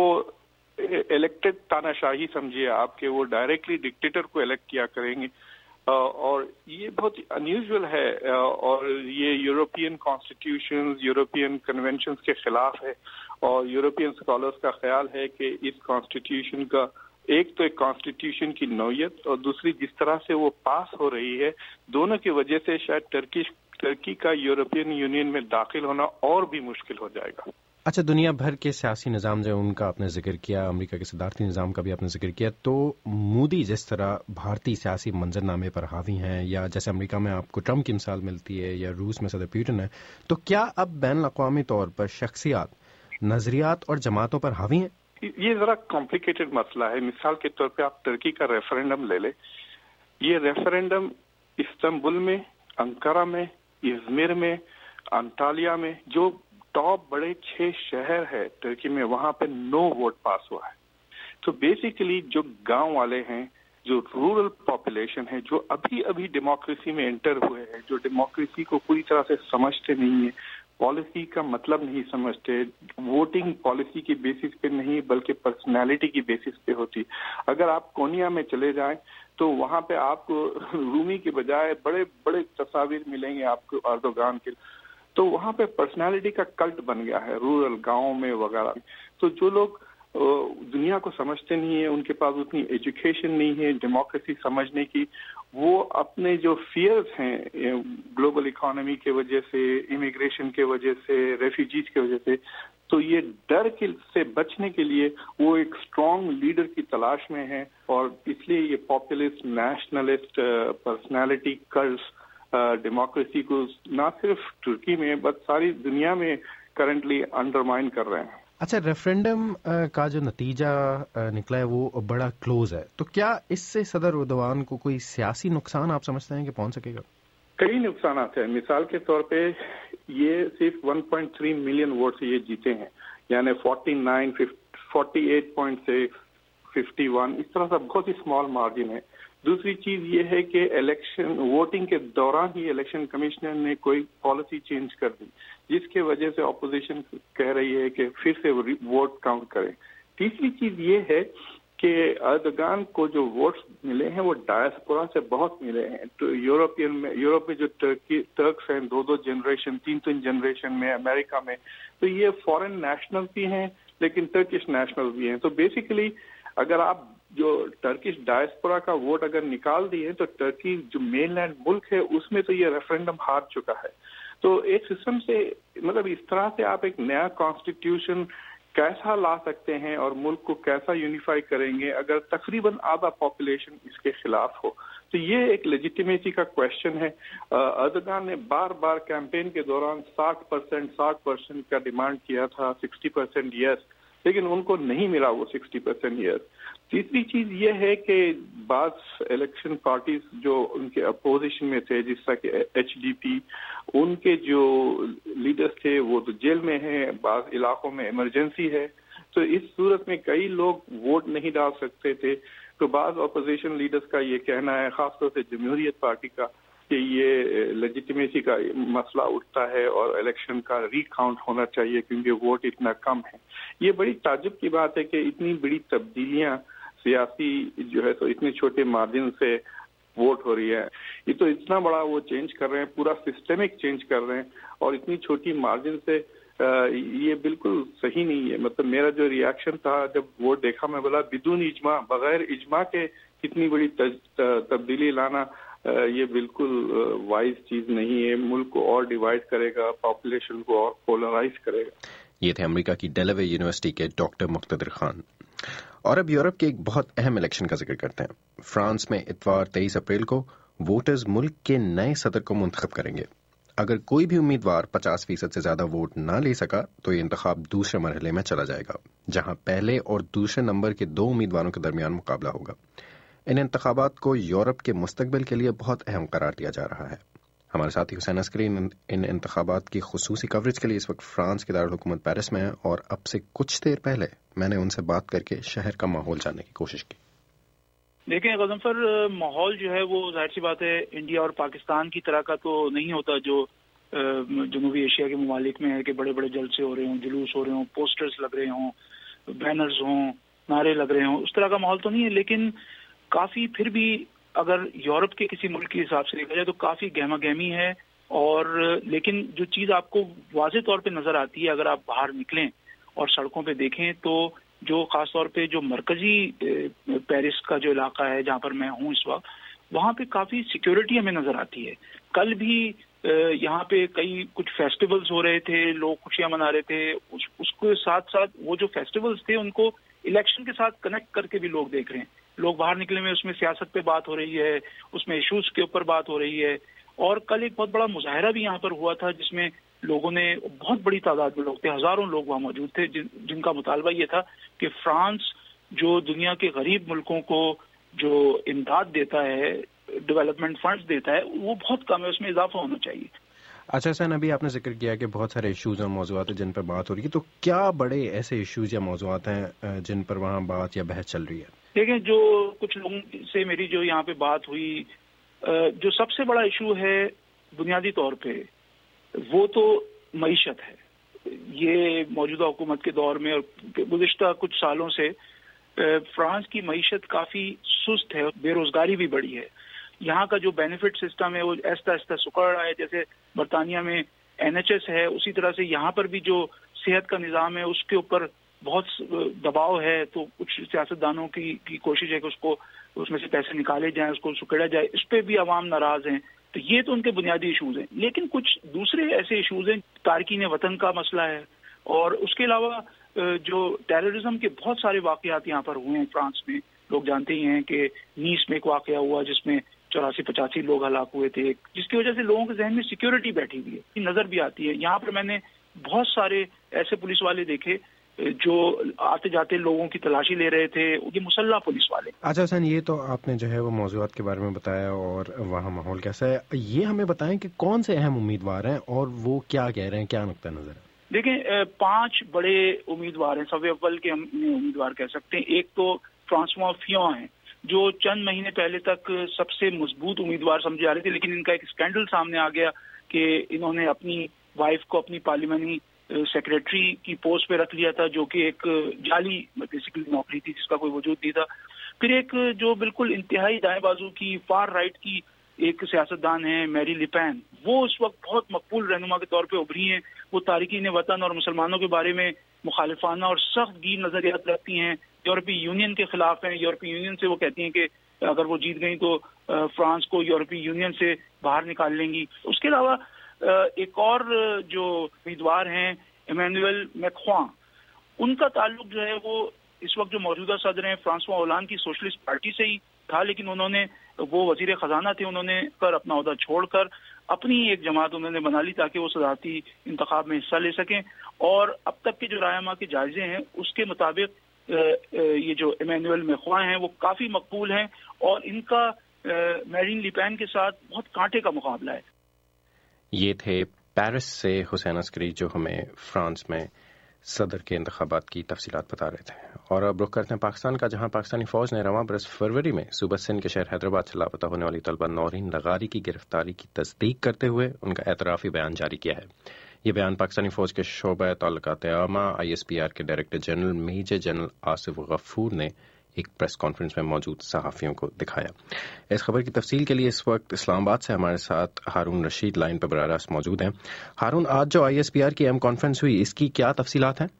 الیکٹڈ تاناشاہی سمجھیے آپ کے، وہ ڈائریکٹلی ڈکٹیٹر کو الیکٹ کیا کریں گے، اور یہ بہت انیوژل ہے اور یہ یورپین کانسٹیٹیوشنز، یورپین کنونشنز کے خلاف ہے. اور یورپین اسکالرز کا خیال ہے کہ اس کانسٹیٹیوشن کا ایک تو ایک کانسٹیٹیوشن کی نوعیت اور دوسری جس طرح سے وہ پاس ہو رہی ہے، دونوں کی وجہ سے شاید ٹرکی ٹرکی کا یورپین یونین میں داخل ہونا اور بھی مشکل ہو جائے گا. اچھا، دنیا بھر کے سیاسی نظام جو ان کا آپ نے ذکر کیا، امریکہ کے صدارتی نظام کا بھی آپ نے ذکر کیا، تو مودی جس طرح بھارتی سیاسی منظر نامے پر حاوی ہیں، یا جیسے امریکہ میں آپ کو ٹرمپ کی مثال ملتی ہے یا روس میں صدر پیوٹن ہے، تو کیا اب بین الاقوامی طور پر شخصیات، نظریات اور جماعتوں پر حاوی ہیں؟ یہ ذرا کمپلیکیٹڈ مسئلہ ہے. مثال کے طور پہ آپ ترکی کا ریفرینڈم لے لیں. یہ ریفرینڈم استنبول میں، انقرہ میں، ازمیر میں، انٹالیا میں، جو ٹاپ بڑے چھ شہر ہے ترکی میں، وہاں پہ نو ووٹ پاس ہوا ہے. تو بیسیکلی جو گاؤں والے ہیں، جو رورل پاپولیشن ہے، جو ابھی ابھی ڈیموکریسی میں انٹر ہوئے ہیں، جو ڈیموکریسی کو پوری طرح سے سمجھتے نہیں ہیں، پالیسی کا مطلب نہیں سمجھتے، ووٹنگ پالیسی کی بیسس پہ نہیں بلکہ پرسنالٹی کی بیسس پہ ہوتی. اگر آپ کونیا میں چلے جائیں تو وہاں پہ آپ کو رومی کے بجائے بڑے بڑے تصاویر ملیں گے آپ کو اردوغان کے. تو وہاں پہ پرسنالٹی کا کلٹ بن گیا ہے رورل گاؤں میں وغیرہ. تو جو لوگ دنیا کو سمجھتے نہیں ہیں، ان کے پاس اتنی ایجوکیشن نہیں ہے ڈیموکریسی سمجھنے کی، وہ اپنے جو فیئرز ہیں گلوبل اکانومی کے وجہ سے، امیگریشن کے وجہ سے، ریفیوجیز کی وجہ سے، تو یہ ڈر سے بچنے کے لیے وہ ایک اسٹرانگ لیڈر کی تلاش میں ہیں. اور اس لیے یہ populist, nationalist personality cults democracy کو نہ صرف ترکی میں بلکہ ساری دنیا میں کرنٹلی انڈرمائن کر رہے ہیں. اچھا، ریفرینڈم کا جو نتیجہ نکلا ہے وہ بڑا کلوز ہے، تو کیا اس سے صدر اردوغان کو کوئی سیاسی نقصان آپ سمجھتے ہیں کہ پہنچ سکے گا؟ کئی نقصانات ہیں. مثال کے طور پہ یہ صرف one point three million vote سے یہ جیتے ہیں، یعنی forty nine forty eight point six fifty one, اس طرح سے بہت ہی اسمال مارجن ہے. دوسری چیز یہ ہے کہ الیکشن ووٹنگ کے دوران ہی الیکشن کمشنر نے کوئی پالیسی چینج کر دی، جس کی وجہ سے اپوزیشن کہہ رہی ہے کہ پھر سے ووٹ کاؤنٹ کریں. تیسری چیز یہ ہے کہ اردوغان کو جو ووٹس ملے ہیں وہ ڈائسپورا سے بہت ملے ہیں. تو یورپین میں یورپ میں جو ٹرکی ٹرکس ہیں، دو دو جنریشن، تین تین جنریشن میں، امریکہ میں، تو یہ فورن نیشنل بھی ہیں لیکن ٹرکش نیشنل بھی ہیں. تو بیسیکلی اگر آپ جو ٹرکش ڈائسپورا کا ووٹ اگر نکال دیے تو ٹرکی جو مین لینڈ ملک ہے اس میں تو یہ ریفرینڈم ہار چکا ہے. تو ایک سسٹم سے مطلب اس طرح سے آپ ایک نیا کانسٹیٹیوشن کیسا لا سکتے ہیں اور ملک کو کیسا یونیفائی کریں گے اگر تقریباً آدھا پاپولیشن اس کے خلاف ہو. تو یہ ایک لیجیٹیمیسی کا کوشچن ہے. اردوغان نے بار بار کیمپین کے دوران ساٹھ پرسینٹ ساٹھ پرسینٹ کا ڈیمانڈ کیا تھا، سکسٹی پرسینٹ یس، لیکن ان کو نہیں ملا وہ سکسٹی پرسینٹ یس. تیسری چیز یہ ہے کہ بعض الیکشن پارٹیز جو ان کے اپوزیشن میں تھے، جس طرح کہ ایچ ڈی پی، ان کے جو لیڈرز تھے وہ تو جیل میں ہیں، بعض علاقوں میں ایمرجنسی ہے. تو اس صورت میں کئی لوگ ووٹ نہیں ڈال سکتے تھے. تو بعض اپوزیشن لیڈرز کا یہ کہنا ہے، خاص طور سے جمہوریت پارٹی کا، کہ یہ لیجیٹیمیسی کا مسئلہ اٹھتا ہے اور الیکشن کا ری کاؤنٹ ہونا چاہیے کیونکہ ووٹ اتنا کم ہے. یہ بڑی تعجب کی بات ہے کہ اتنی بڑی تبدیلیاں سیاسی جو ہے تو اتنے چھوٹے مارجن سے ووٹ ہو رہی ہے. یہ تو اتنا بڑا وہ چینج کر رہے ہیں، پورا سسٹمک چینج کر رہے ہیں اور اتنی چھوٹی مارجن سے، یہ بالکل صحیح نہیں ہے. مطلب میرا جو ریاکشن تھا جب ووٹ دیکھا، میں بولا بدون اجماع، بغیر اجماع کے کتنی بڑی تبدیلی لانا یہ بالکل وائز چیز نہیں ہے. ملک کو اور ڈیوائڈ کرے گا، پاپولیشن کو اور پولرائز کرے گا. یہ تھے امریکہ کی ڈیلاویئر یونیورسٹی کے ڈاکٹر مقتدر خان. اور اب یورپ کے ایک بہت اہم الیکشن کا ذکر کرتے ہیں. فرانس میں اتوار تیئیس اپریل کو ووٹرز ملک کے نئے صدر کو منتخب کریں گے. اگر کوئی بھی امیدوار پچاس فیصد سے زیادہ ووٹ نہ لے سکا تو یہ انتخاب دوسرے مرحلے میں چلا جائے گا، جہاں پہلے اور دوسرے نمبر کے دو امیدواروں کے درمیان مقابلہ ہوگا. ان انتخابات کو یورپ کے مستقبل کے لیے بہت اہم قرار دیا جا رہا ہے. ہمارے ساتھی حسین عسکری ان انتخابات کی خصوصی کوریج کے لیے اس وقت فرانس کے دارالحکومت پیرس میں ہیں، اور اب سے کچھ دیر پہلے میں نے ان سے بات کر کے شہر کا ماحول جاننے کی کوشش کی۔ دیکھیں غضنفر، ماحول جو ہے وہ ظاہر سی بات ہے انڈیا اور پاکستان کی طرح کا تو نہیں ہوتا جو جنوبی ایشیا کے ممالک میں ہے کہ بڑے بڑے جلسے ہو رہے ہوں، جلوس ہو رہے ہوں، پوسٹرز لگ رہے ہوں، بینرز ہوں، نعرے لگ رہے ہوں، اس طرح کا ماحول تو نہیں ہے، لیکن کافی پھر بھی اگر یورپ کے کسی ملک کے حساب سے دیکھا جائے تو کافی گہما گہمی ہے۔ اور لیکن جو چیز آپ کو واضح طور پہ نظر آتی ہے اگر آپ باہر نکلیں اور سڑکوں پہ دیکھیں تو جو خاص طور پہ جو مرکزی پیرس کا جو علاقہ ہے جہاں پر میں ہوں اس وقت، وہاں پہ کافی سیکیورٹی ہمیں نظر آتی ہے۔ کل بھی یہاں پہ کئی کچھ فیسٹیولز ہو رہے تھے، لوگ خوشیاں منا رہے تھے، اس کے ساتھ ساتھ وہ جو فیسٹیولز تھے ان کو الیکشن کے ساتھ کنیکٹ کر کے بھی لوگ دیکھ رہے ہیں۔ لوگ باہر نکلے میں اس میں سیاست پہ بات ہو رہی ہے، اس میں ایشوز کے اوپر بات ہو رہی ہے۔ اور کل ایک بہت بڑا مظاہرہ بھی یہاں پر ہوا تھا جس میں لوگوں نے، بہت بڑی تعداد میں لوگ تھے، ہزاروں لوگ وہاں موجود تھے، جن, جن کا مطالبہ یہ تھا کہ فرانس جو دنیا کے غریب ملکوں کو جو امداد دیتا ہے، ڈیولپمنٹ فنڈز دیتا ہے، وہ بہت کم ہے، اس میں اضافہ ہونا چاہیے۔ اچھا سین، ابھی آپ نے ذکر کیا کہ بہت سارے ایشوز اور موضوعات ہیں جن پر بات ہو رہی ہے، تو کیا بڑے ایسے ایشوز یا موضوعات ہیں جن پر وہاں بات یا بحث چل رہی ہے؟ دیکھیں، جو کچھ لوگوں سے میری جو یہاں پہ بات ہوئی، جو سب سے بڑا ایشو ہے بنیادی طور پہ وہ تو معیشت ہے۔ یہ موجودہ حکومت کے دور میں اور گزشتہ کچھ سالوں سے فرانس کی معیشت کافی سست ہے، بے روزگاری بھی بڑی ہے۔ یہاں کا جو بینیفٹ سسٹم ہے وہ ایستا ایستا سکڑ رہا ہے، جیسے برطانیہ میں این ایچ ایس ہے اسی طرح سے یہاں پر بھی جو صحت کا نظام ہے اس کے اوپر بہت دباؤ ہے۔ تو کچھ سیاستدانوں کی کی کوشش ہے کہ اس کو اس میں سے پیسے نکالے جائیں، اس کو سکڑا جائے، اس پہ بھی عوام ناراض ہیں۔ تو یہ تو ان کے بنیادی ایشوز ہیں، لیکن کچھ دوسرے ایسے ایشوز ہیں، تارکین وطن کا مسئلہ ہے، اور اس کے علاوہ جو ٹیررزم کے بہت سارے واقعات یہاں پر ہوئے ہیں فرانس میں۔ لوگ جانتے ہی ہیں کہ نیس میں ایک واقعہ ہوا جس میں چوراسی پچاسی لوگ ہلاک ہوئے تھے، جس کی وجہ سے لوگوں کے ذہن میں سیکیورٹی بیٹھی ہوئی ہے، نظر بھی آتی ہے۔ یہاں پر میں نے بہت سارے ایسے پولیس والے دیکھے جو آتے جاتے لوگوں کی تلاشی لے رہے تھے، یہ مسلح پولیس والے۔ اچھا حسین، یہ تو آپ نے جو ہے وہ موضوعات کے بارے میں بتایا اور وہاں ماحول کیسا ہے، یہ ہمیں بتائیں کہ کون سے اہم امیدوار ہیں اور وہ کیا کہہ رہے ہیں، کیا نقطہ نظر ہے؟ دیکھیں، پانچ بڑے امیدوار ہیں، سب اول کے ہم امیدوار کہہ سکتے ہیں۔ ایک تو فرانسوا فیون ہیں جو چند مہینے پہلے تک سب سے مضبوط امیدوار سمجھے جا رہے تھے، لیکن ان کا ایک اسکینڈل سامنے آ گیا کہ انہوں نے اپنی وائف کو اپنی پارلیمانی سیکریٹری کی پوسٹ پہ رکھ لیا تھا، جو کہ ایک جعلی بیسیکلی نوکری تھی جس کا کوئی وجود نہیں تھا۔ پھر ایک جو بالکل انتہائی دائیں بازو کی فار رائٹ کی ایک سیاستدان ہیں میری لیپین، وہ اس وقت بہت مقبول رہنما کے طور پہ ابھری ہیں۔ وہ تارکین وطن اور مسلمانوں کے بارے میں مخالفانہ اور سخت گیر نظریات رکھتی ہیں، یورپی یونین کے خلاف ہیں۔ یورپی یونین سے وہ کہتی ہیں کہ اگر وہ جیت گئیں تو فرانس کو یورپی یونین سے باہر نکال لیں گی۔ اس کے علاوہ ایک اور جو امیدوار ہیں ایمینوئل میکخواں، ان کا تعلق جو ہے وہ اس وقت جو موجودہ صدر ہیں فرانسوا ہولانڈ کی سوشلسٹ پارٹی سے ہی تھا، لیکن انہوں نے، وہ وزیر خزانہ تھے، انہوں نے کر اپنا عہدہ چھوڑ کر اپنی ایک جماعت انہوں نے بنا لی تاکہ وہ صدارتی انتخاب میں حصہ لے سکیں۔ اور اب تک کے جو رائے کے جائزے ہیں اس کے مطابق یہ جو ایمینوئل میکخواں ہیں وہ کافی مقبول ہیں، اور ان کا میرین لیپین کے ساتھ بہت کانٹے کا مقابلہ ہے۔ یہ تھے پیرس سے حسین عسکری جو ہمیں فرانس میں صدر کے انتخابات کی تفصیلات بتا رہے تھے۔ اور اب رخ کرتے ہیں پاکستان کا، جہاں پاکستانی فوج نے رواں برس فروری میں صوبہ سندھ کے شہر حیدرآباد سے لاپتہ ہونے والی طلبہ نورین لغاری کی گرفتاری کی تصدیق کرتے ہوئے ان کا اعترافی بیان جاری کیا ہے۔ یہ بیان پاکستانی فوج کے شعبہ تعلقات عامہ آئی ایس پی آر کے director general major general Asif Ghafoor نے ایک پریس کانفرنس میں موجود صحافیوں کو دکھایا۔ اس خبر کی تفصیل کے لیے اس وقت اسلام آباد سے ہمارے ساتھ ہارون رشید لائن پر براہ راست موجود ہیں۔ ہارون، آج جو آئی ایس پی آر کی اہم کانفرنس ہوئی، اس کی کیا تفصیلات ہیں؟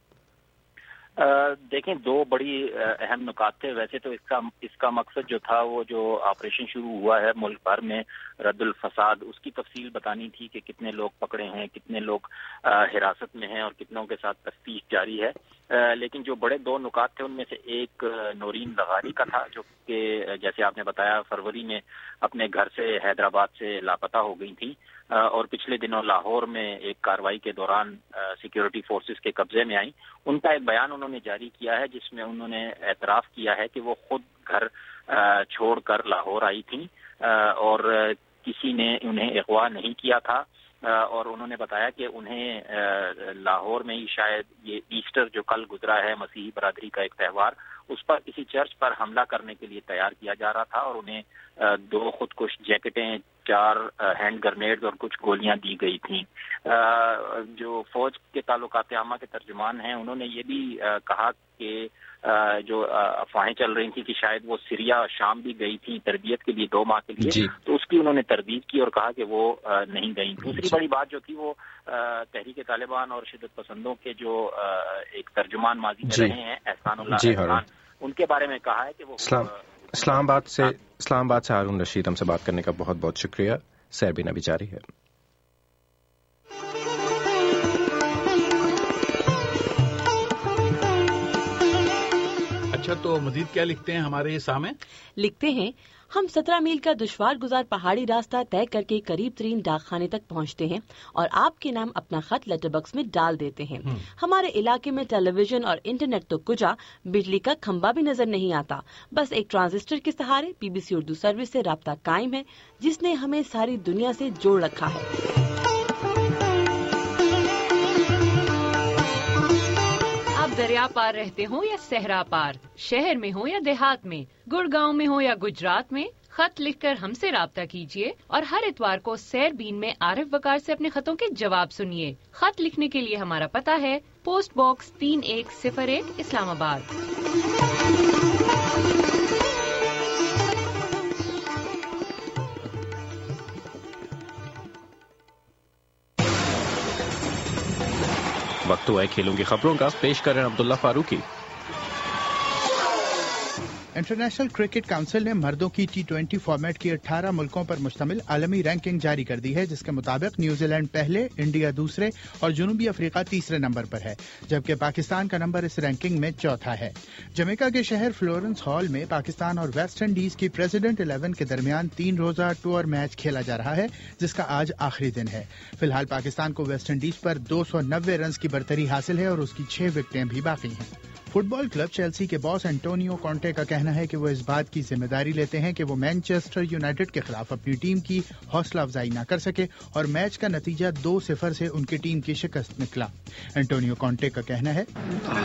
دیکھیں، دو بڑی اہم نکات تھے۔ ویسے تو اس کا اس کا مقصد جو تھا، وہ جو آپریشن شروع ہوا ہے ملک بھر میں رد الفساد، اس کی تفصیل بتانی تھی کہ کتنے لوگ پکڑے ہیں، کتنے لوگ حراست میں ہیں اور کتنوں کے ساتھ تفتیش جاری ہے۔ لیکن جو بڑے دو نکات تھے ان میں سے ایک نورین لغاری کا تھا، جو کہ جیسے آپ نے بتایا فروری میں اپنے گھر سے حیدرآباد سے لاپتہ ہو گئی تھی، اور پچھلے دنوں لاہور میں ایک کارروائی کے دوران سیکیورٹی فورسز کے قبضے میں آئیں۔ ان کا ایک بیان انہوں نے جاری کیا ہے جس میں انہوں نے اعتراف کیا ہے کہ وہ خود گھر چھوڑ کر لاہور آئی تھیں، اور کسی نے انہیں اغوا نہیں کیا تھا، اور انہوں نے بتایا کہ انہیں لاہور میں ہی شاید یہ ایسٹر جو کل گزرا ہے مسیحی برادری کا ایک تہوار، اس پر کسی چرچ پر حملہ کرنے کے لیے تیار کیا جا رہا تھا، اور انہیں دو خودکش جیکٹیں، چار ہینڈ گرنیڈز اور کچھ گولیاں دی گئی تھیں۔ جو فوج کے تعلقات عامہ کے ترجمان ہیں انہوں نے یہ بھی کہا کہ جو افواہیں چل رہی تھیں کہ شاید وہ سیریا شام بھی گئی تھی تربیت کے لیے دو ماہ کے لیے، جی. تو اس کی انہوں نے تردید کی اور کہا کہ وہ نہیں گئی۔ دوسری بڑی بات جو تھی وہ تحریک طالبان اور شدت پسندوں کے جو ایک ترجمان ماضی میں رہے ہیں احسان اللہ جی احسان، ان کے بارے میں کہا ہے کہ وہ اسلام اسلام آباد سے اسلام آباد سے ہارون رشید ہم سے بات کرنے کا بہت بہت شکریہ۔ سیربین ابھی جاری ہے۔ اچھا، تو مزید کیا لکھتے ہیں ہمارے سامنے؟ لکھتے ہیں ہم سترہ میل کا دشوار گزار پہاڑی راستہ طے کر کے قریب ترین ڈاک خانے تک پہنچتے ہیں اور آپ کے نام اپنا خط لیٹر باکس میں ڈال دیتے ہیں۔ ہمارے علاقے میں ٹیلی ویژن اور انٹرنیٹ تو کجا، بجلی کا کھمبا بھی نظر نہیں آتا، بس ایک ٹرانزسٹر کے سہارے B B C Urdu service سے رابطہ قائم ہے جس نے ہمیں ساری دنیا سے جوڑ رکھا ہے۔ دریا پار رہتے ہوں یا صحرا پار، شہر میں ہوں یا دیہات میں، گڑگاؤں میں ہوں یا گجرات میں، خط لکھ کر ہم سے رابطہ کیجیے اور ہر اتوار کو سیربین میں عارف وقار سے اپنے خطوں کے جواب سنیے۔ خط لکھنے کے لیے ہمارا پتہ ہے پوسٹ باکس تین ایک صفر ایک اسلام آباد۔ وقت ہوا ہے کھیلوں کی خبروں کا، پیش کر رہے ہیں Abdullah Farooqi. International cricket council نے مردوں کی ٹی ٹوینٹی فارمیٹ کی اٹھارہ ملکوں پر مشتمل عالمی رینکنگ جاری کر دی ہے، جس کے مطابق نیوزی لینڈ پہلے، انڈیا دوسرے اور جنوبی افریقہ تیسرے نمبر پر ہے، جبکہ پاکستان کا نمبر اس رینکنگ میں چوتھا ہے۔ جمیکا کے شہر فلورنس ہال میں پاکستان اور ویسٹ انڈیز کی پریزیڈنٹ الیون کے درمیان تین روزہ ٹور میچ کھیلا جا رہا ہے، جس کا آج آخری دن ہے۔ فی الحال پاکستان کو ویسٹ انڈیز پر دو سو نوے رنز کی برتری حاصل ہے اور اس کی چھ وکٹیں بھی باقی ہیں۔ فٹ بال کلب چیلسی کے باس انٹونیو کانٹے کا کہنا ہے کہ وہ اس بات کی ذمہ داری لیتے ہیں کہ وہ مینچسٹر یونائیٹڈ کے خلاف اپنی ٹیم کی حوصلہ افزائی نہ کر سکے اور میچ کا نتیجہ دو صفر سے ان کی ٹیم کی شکست نکلا۔ انٹونیو کانٹے کا کہنا ہے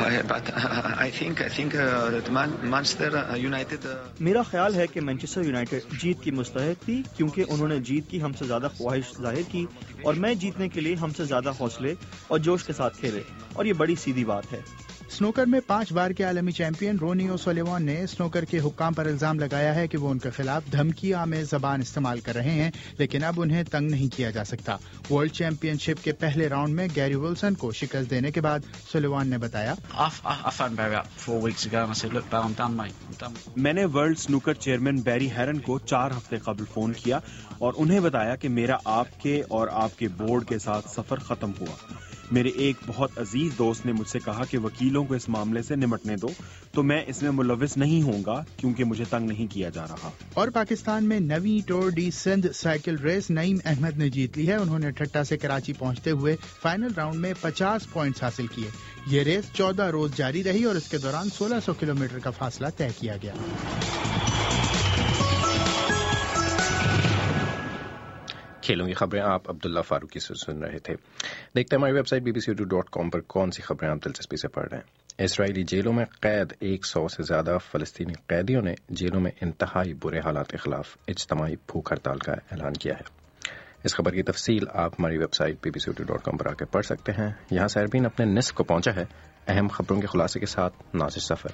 میرا خیال ہے کہ مینچسٹر یونائیٹڈ جیت کی مستحق تھی، کیونکہ انہوں نے جیت کی ہم سے زیادہ خواہش ظاہر کی اور میں جیتنے کے لیے ہم سے زیادہ حوصلے اور جوش کے ساتھ کھیلے، اور یہ بڑی سیدھی بات ہے۔ سنوکر میں پانچ بار کے عالمی چیمپئن رونی او سولیوان نے سنوکر کے حکام پر الزام لگایا ہے کہ وہ ان کے خلاف دھمکی آمیز زبان استعمال کر رہے ہیں، لیکن اب انہیں تنگ نہیں کیا جا سکتا۔ ورلڈ چیمپئن شپ کے پہلے راؤنڈ میں گیری ولسن کو شکست دینے کے بعد سولیوان نے بتایا، میں نے ورلڈ سنوکر چیئرمین بیری ہیرن کو چار ہفتے قبل فون کیا اور انہیں بتایا کہ میرا آپ کے اور آپ کے بورڈ کے ساتھ سفر ختم ہوا۔ میرے ایک بہت عزیز دوست نے مجھ سے کہا کہ وکیلوں کو اس معاملے سے نمٹنے دو، تو میں اس میں ملوث نہیں ہوں گا کیونکہ مجھے تنگ نہیں کیا جا رہا۔ اور پاکستان میں نویں tour de Sindh cycle race Naeem Ahmed نے جیت لی ہے۔ انہوں نے ٹھٹا سے کراچی پہنچتے ہوئے فائنل راؤنڈ میں پچاس پوائنٹس حاصل کیے۔ یہ ریس چودہ روز جاری رہی اور اس کے دوران سولہ سو کلو میٹر کا فاصلہ طے کیا گیا۔ کھیلوں کی خبریں آپ عبداللہ فاروقی سے سن رہے تھے۔ دیکھتے ہیں ہماری website B B C Urdu dot com پر کون سی خبریں آپ دلچسپی سے پڑھ رہے ہیں۔ اسرائیلی جیلوں میں قید ایک سو سے زیادہ فلسطینی قیدیوں نے جیلوں میں انتہائی برے حالات کے خلاف اجتماعی بھوک ہڑتال کا اعلان کیا ہے۔ اس خبر کی تفصیل آپ ہماری website B B C Urdu dot com پر آ کے پڑھ سکتے ہیں۔ یہاں سیربین اپنے نصف کو پہنچا ہے، اہم خبروں کے خلاصے کے ساتھ ناصر سفر۔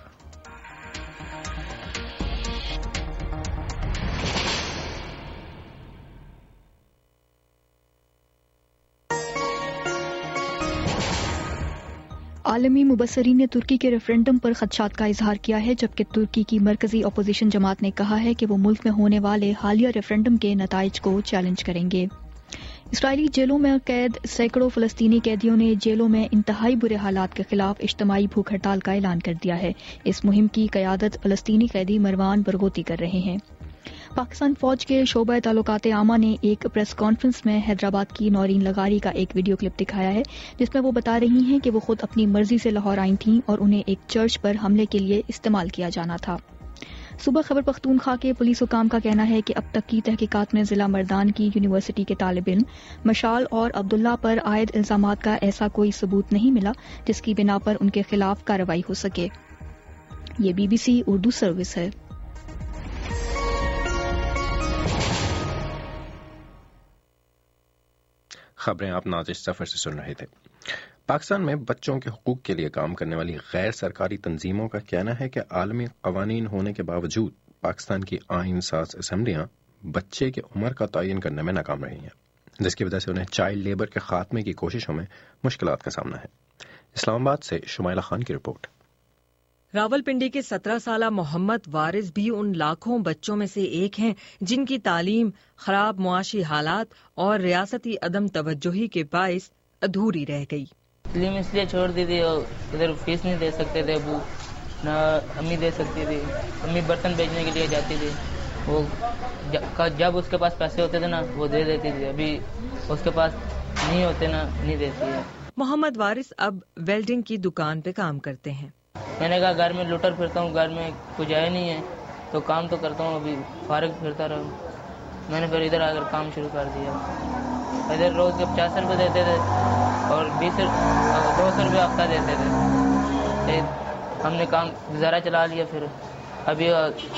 عالمی مبصرین نے ترکی کے ریفرینڈم پر خدشات کا اظہار کیا ہے، جبکہ ترکی کی مرکزی اپوزیشن جماعت نے کہا ہے کہ وہ ملک میں ہونے والے حالیہ ریفرینڈم کے نتائج کو چیلنج کریں گے۔ اسرائیلی جیلوں میں قید سینکڑوں فلسطینی قیدیوں نے جیلوں میں انتہائی برے حالات کے خلاف اجتماعی بھوک ہڑتال کا اعلان کر دیا ہے۔ اس مہم کی قیادت فلسطینی قیدی مروان برغوثی کر رہے ہیں۔ پاکستان فوج کے شعبہ تعلقات عامہ نے ایک پریس کانفرنس میں حیدرآباد کی نورین لغاری کا ایک ویڈیو کلپ دکھایا ہے، جس میں وہ بتا رہی ہیں کہ وہ خود اپنی مرضی سے لاہور آئی تھیں اور انہیں ایک چرچ پر حملے کے لیے استعمال کیا جانا تھا۔ صوبہ خیبر پختونخوا کے پولیس حکام کا کہنا ہے کہ اب تک کی تحقیقات میں ضلع مردان کی یونیورسٹی کے طالب علم مشال اور عبداللہ پر عائد الزامات کا ایسا کوئی ثبوت نہیں ملا جس کی بنا پر ان کے خلاف کارروائی ہو سکے۔ یہ B B C Urdu service ہے۔ خبریں آپ نازش سفر سے سن رہے تھے۔ پاکستان میں بچوں کے حقوق کے لیے کام کرنے والی غیر سرکاری تنظیموں کا کہنا ہے کہ عالمی قوانین ہونے کے باوجود پاکستان کی آئین ساز اسمبلیاں بچے کی عمر کا تعین کرنے میں ناکام رہی ہیں، جس کی وجہ سے انہیں چائلڈ لیبر کے خاتمے کی کوششوں میں مشکلات کا سامنا ہے۔ اسلام آباد سے شمائلہ خان کی رپورٹ۔ راولپنڈی کے سترہ سالہ محمد وارث بھی ان لاکھوں بچوں میں سے ایک ہیں جن کی تعلیم خراب معاشی حالات اور ریاستی عدم توجہی کے باعث ادھوری رہ گئی۔ تعلیم اس لیے چھوڑ دی تھی، ادھر فیس نہیں دے سکتے تھے، ابو نہ امی دے سکتی تھی، امی برتن بیچنے کے لیے جاتی تھی، وہ جب اس کے پاس پیسے ہوتے تھے نا وہ دے دیتی تھی، ابھی اس کے پاس نہیں ہوتے نا نہیں دیتی ہے۔ محمد وارث اب ویلڈنگ کی دکان پہ کام کرتے ہیں۔ میں نے کہا گھر میں لوٹر پھرتا ہوں، گھر میں کچھ آیا نہیں ہے تو کام تو کرتا ہوں، ابھی فارغ پھرتا رہا ہوں۔ میں نے پھر ادھر آ کر کام شروع کر دیا۔ ادھر روز کے پچاس روپے دیتے تھے اور بیس دو سو روپے ہفتہ دیتے تھے۔ ہم نے کام گزارا چلا لیا، پھر ابھی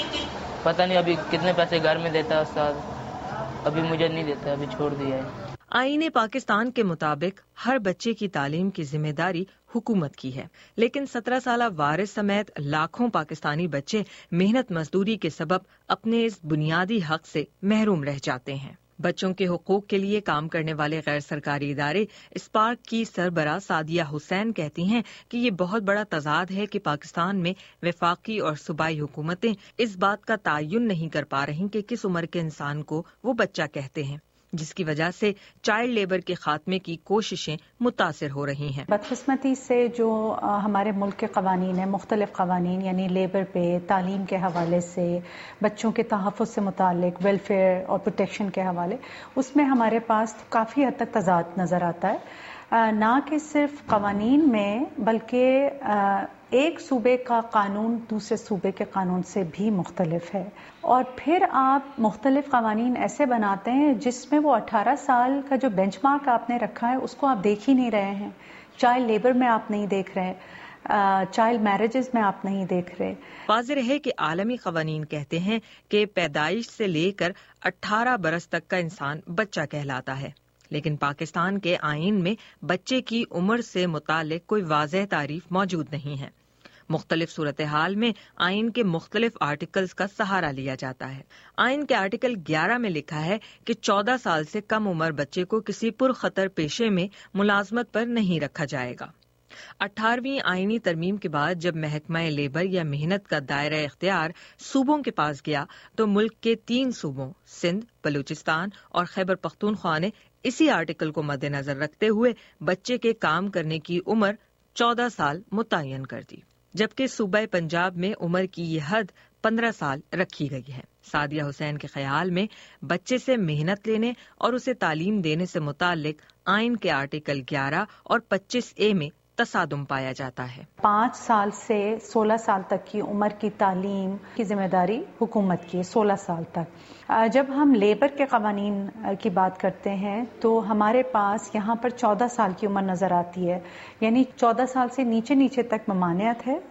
پتہ نہیں ابھی کتنے پیسے گھر میں دیتا ہے استاد، ابھی مجھے نہیں دیتا، ابھی چھوڑ دیا ہے۔ آئین پاکستان کے مطابق ہر بچے کی تعلیم کی ذمہ داری حکومت کی ہے، لیکن سترہ سالہ وارث سمیت لاکھوں پاکستانی بچے محنت مزدوری کے سبب اپنے اس بنیادی حق سے محروم رہ جاتے ہیں۔ بچوں کے حقوق کے لیے کام کرنے والے غیر سرکاری ادارے اسپارک کی سربراہ سعدیہ حسین کہتی ہیں کہ یہ بہت بڑا تضاد ہے کہ پاکستان میں وفاقی اور صوبائی حکومتیں اس بات کا تعین نہیں کر پا رہی کہ کس عمر کے انسان کو وہ بچہ کہتے ہیں، جس کی وجہ سے چائلڈ لیبر کے خاتمے کی کوششیں متاثر ہو رہی ہیں۔ بدقسمتی سے جو ہمارے ملک کے قوانین ہیں، مختلف قوانین یعنی لیبر پہ، تعلیم کے حوالے سے، بچوں کے تحفظ سے متعلق، ویلفیئر اور پروٹیکشن کے حوالے، اس میں ہمارے پاس کافی حد تک تضاد نظر آتا ہے، نہ کہ صرف قوانین میں بلکہ ایک صوبے کا قانون دوسرے صوبے کے قانون سے بھی مختلف ہے، اور پھر آپ مختلف قوانین ایسے بناتے ہیں جس میں وہ اٹھارہ سال کا جو بینچ مارک آپ نے رکھا ہے اس کو آپ دیکھ ہی نہیں رہے ہیں، چائلڈ لیبر میں آپ نہیں دیکھ رہے، چائلڈ میرجز میں آپ نہیں دیکھ رہے۔ واضح ہے کہ عالمی قوانین کہتے ہیں کہ پیدائش سے لے کر اٹھارہ برس تک کا انسان بچہ کہلاتا ہے، لیکن پاکستان کے آئین میں بچے کی عمر سے متعلق کوئی واضح تعریف موجود نہیں ہے۔ مختلف صورتحال میں آئین کے مختلف آرٹیکلز کا سہارا لیا جاتا ہے۔ آئین کے آرٹیکل گیارہ میں لکھا ہے کہ چودہ سال سے کم عمر بچے کو کسی پرخطر پیشے میں ملازمت پر نہیں رکھا جائے گا۔ اٹھارہویں آئینی ترمیم کے بعد جب محکمہ لیبر یا محنت کا دائرہ اختیار صوبوں کے پاس گیا تو ملک کے تین صوبوں سندھ، بلوچستان اور خیبر پختونخوا نے اسی آرٹیکل کو مد نظر رکھتے ہوئے بچے کے کام کرنے کی عمر چودہ سال متعین کر دی، جبکہ صوبہ پنجاب میں عمر کی یہ حد پندرہ سال رکھی گئی ہے۔ سعدیہ حسین کے خیال میں بچے سے محنت لینے اور اسے تعلیم دینے سے متعلق آئین کے آرٹیکل گیارہ اور پچیس اے میں تصادم پایا جاتا ہے۔ پانچ سال سے سولہ سال تک کی عمر کی تعلیم کی ذمہ داری حکومت کی ہے، سولہ سال تک۔ جب ہم لیبر کے قوانین کی بات کرتے ہیں تو ہمارے پاس یہاں پر چودہ سال کی عمر نظر آتی ہے، یعنی چودہ سال سے نیچے نیچے تک ممانعت ہے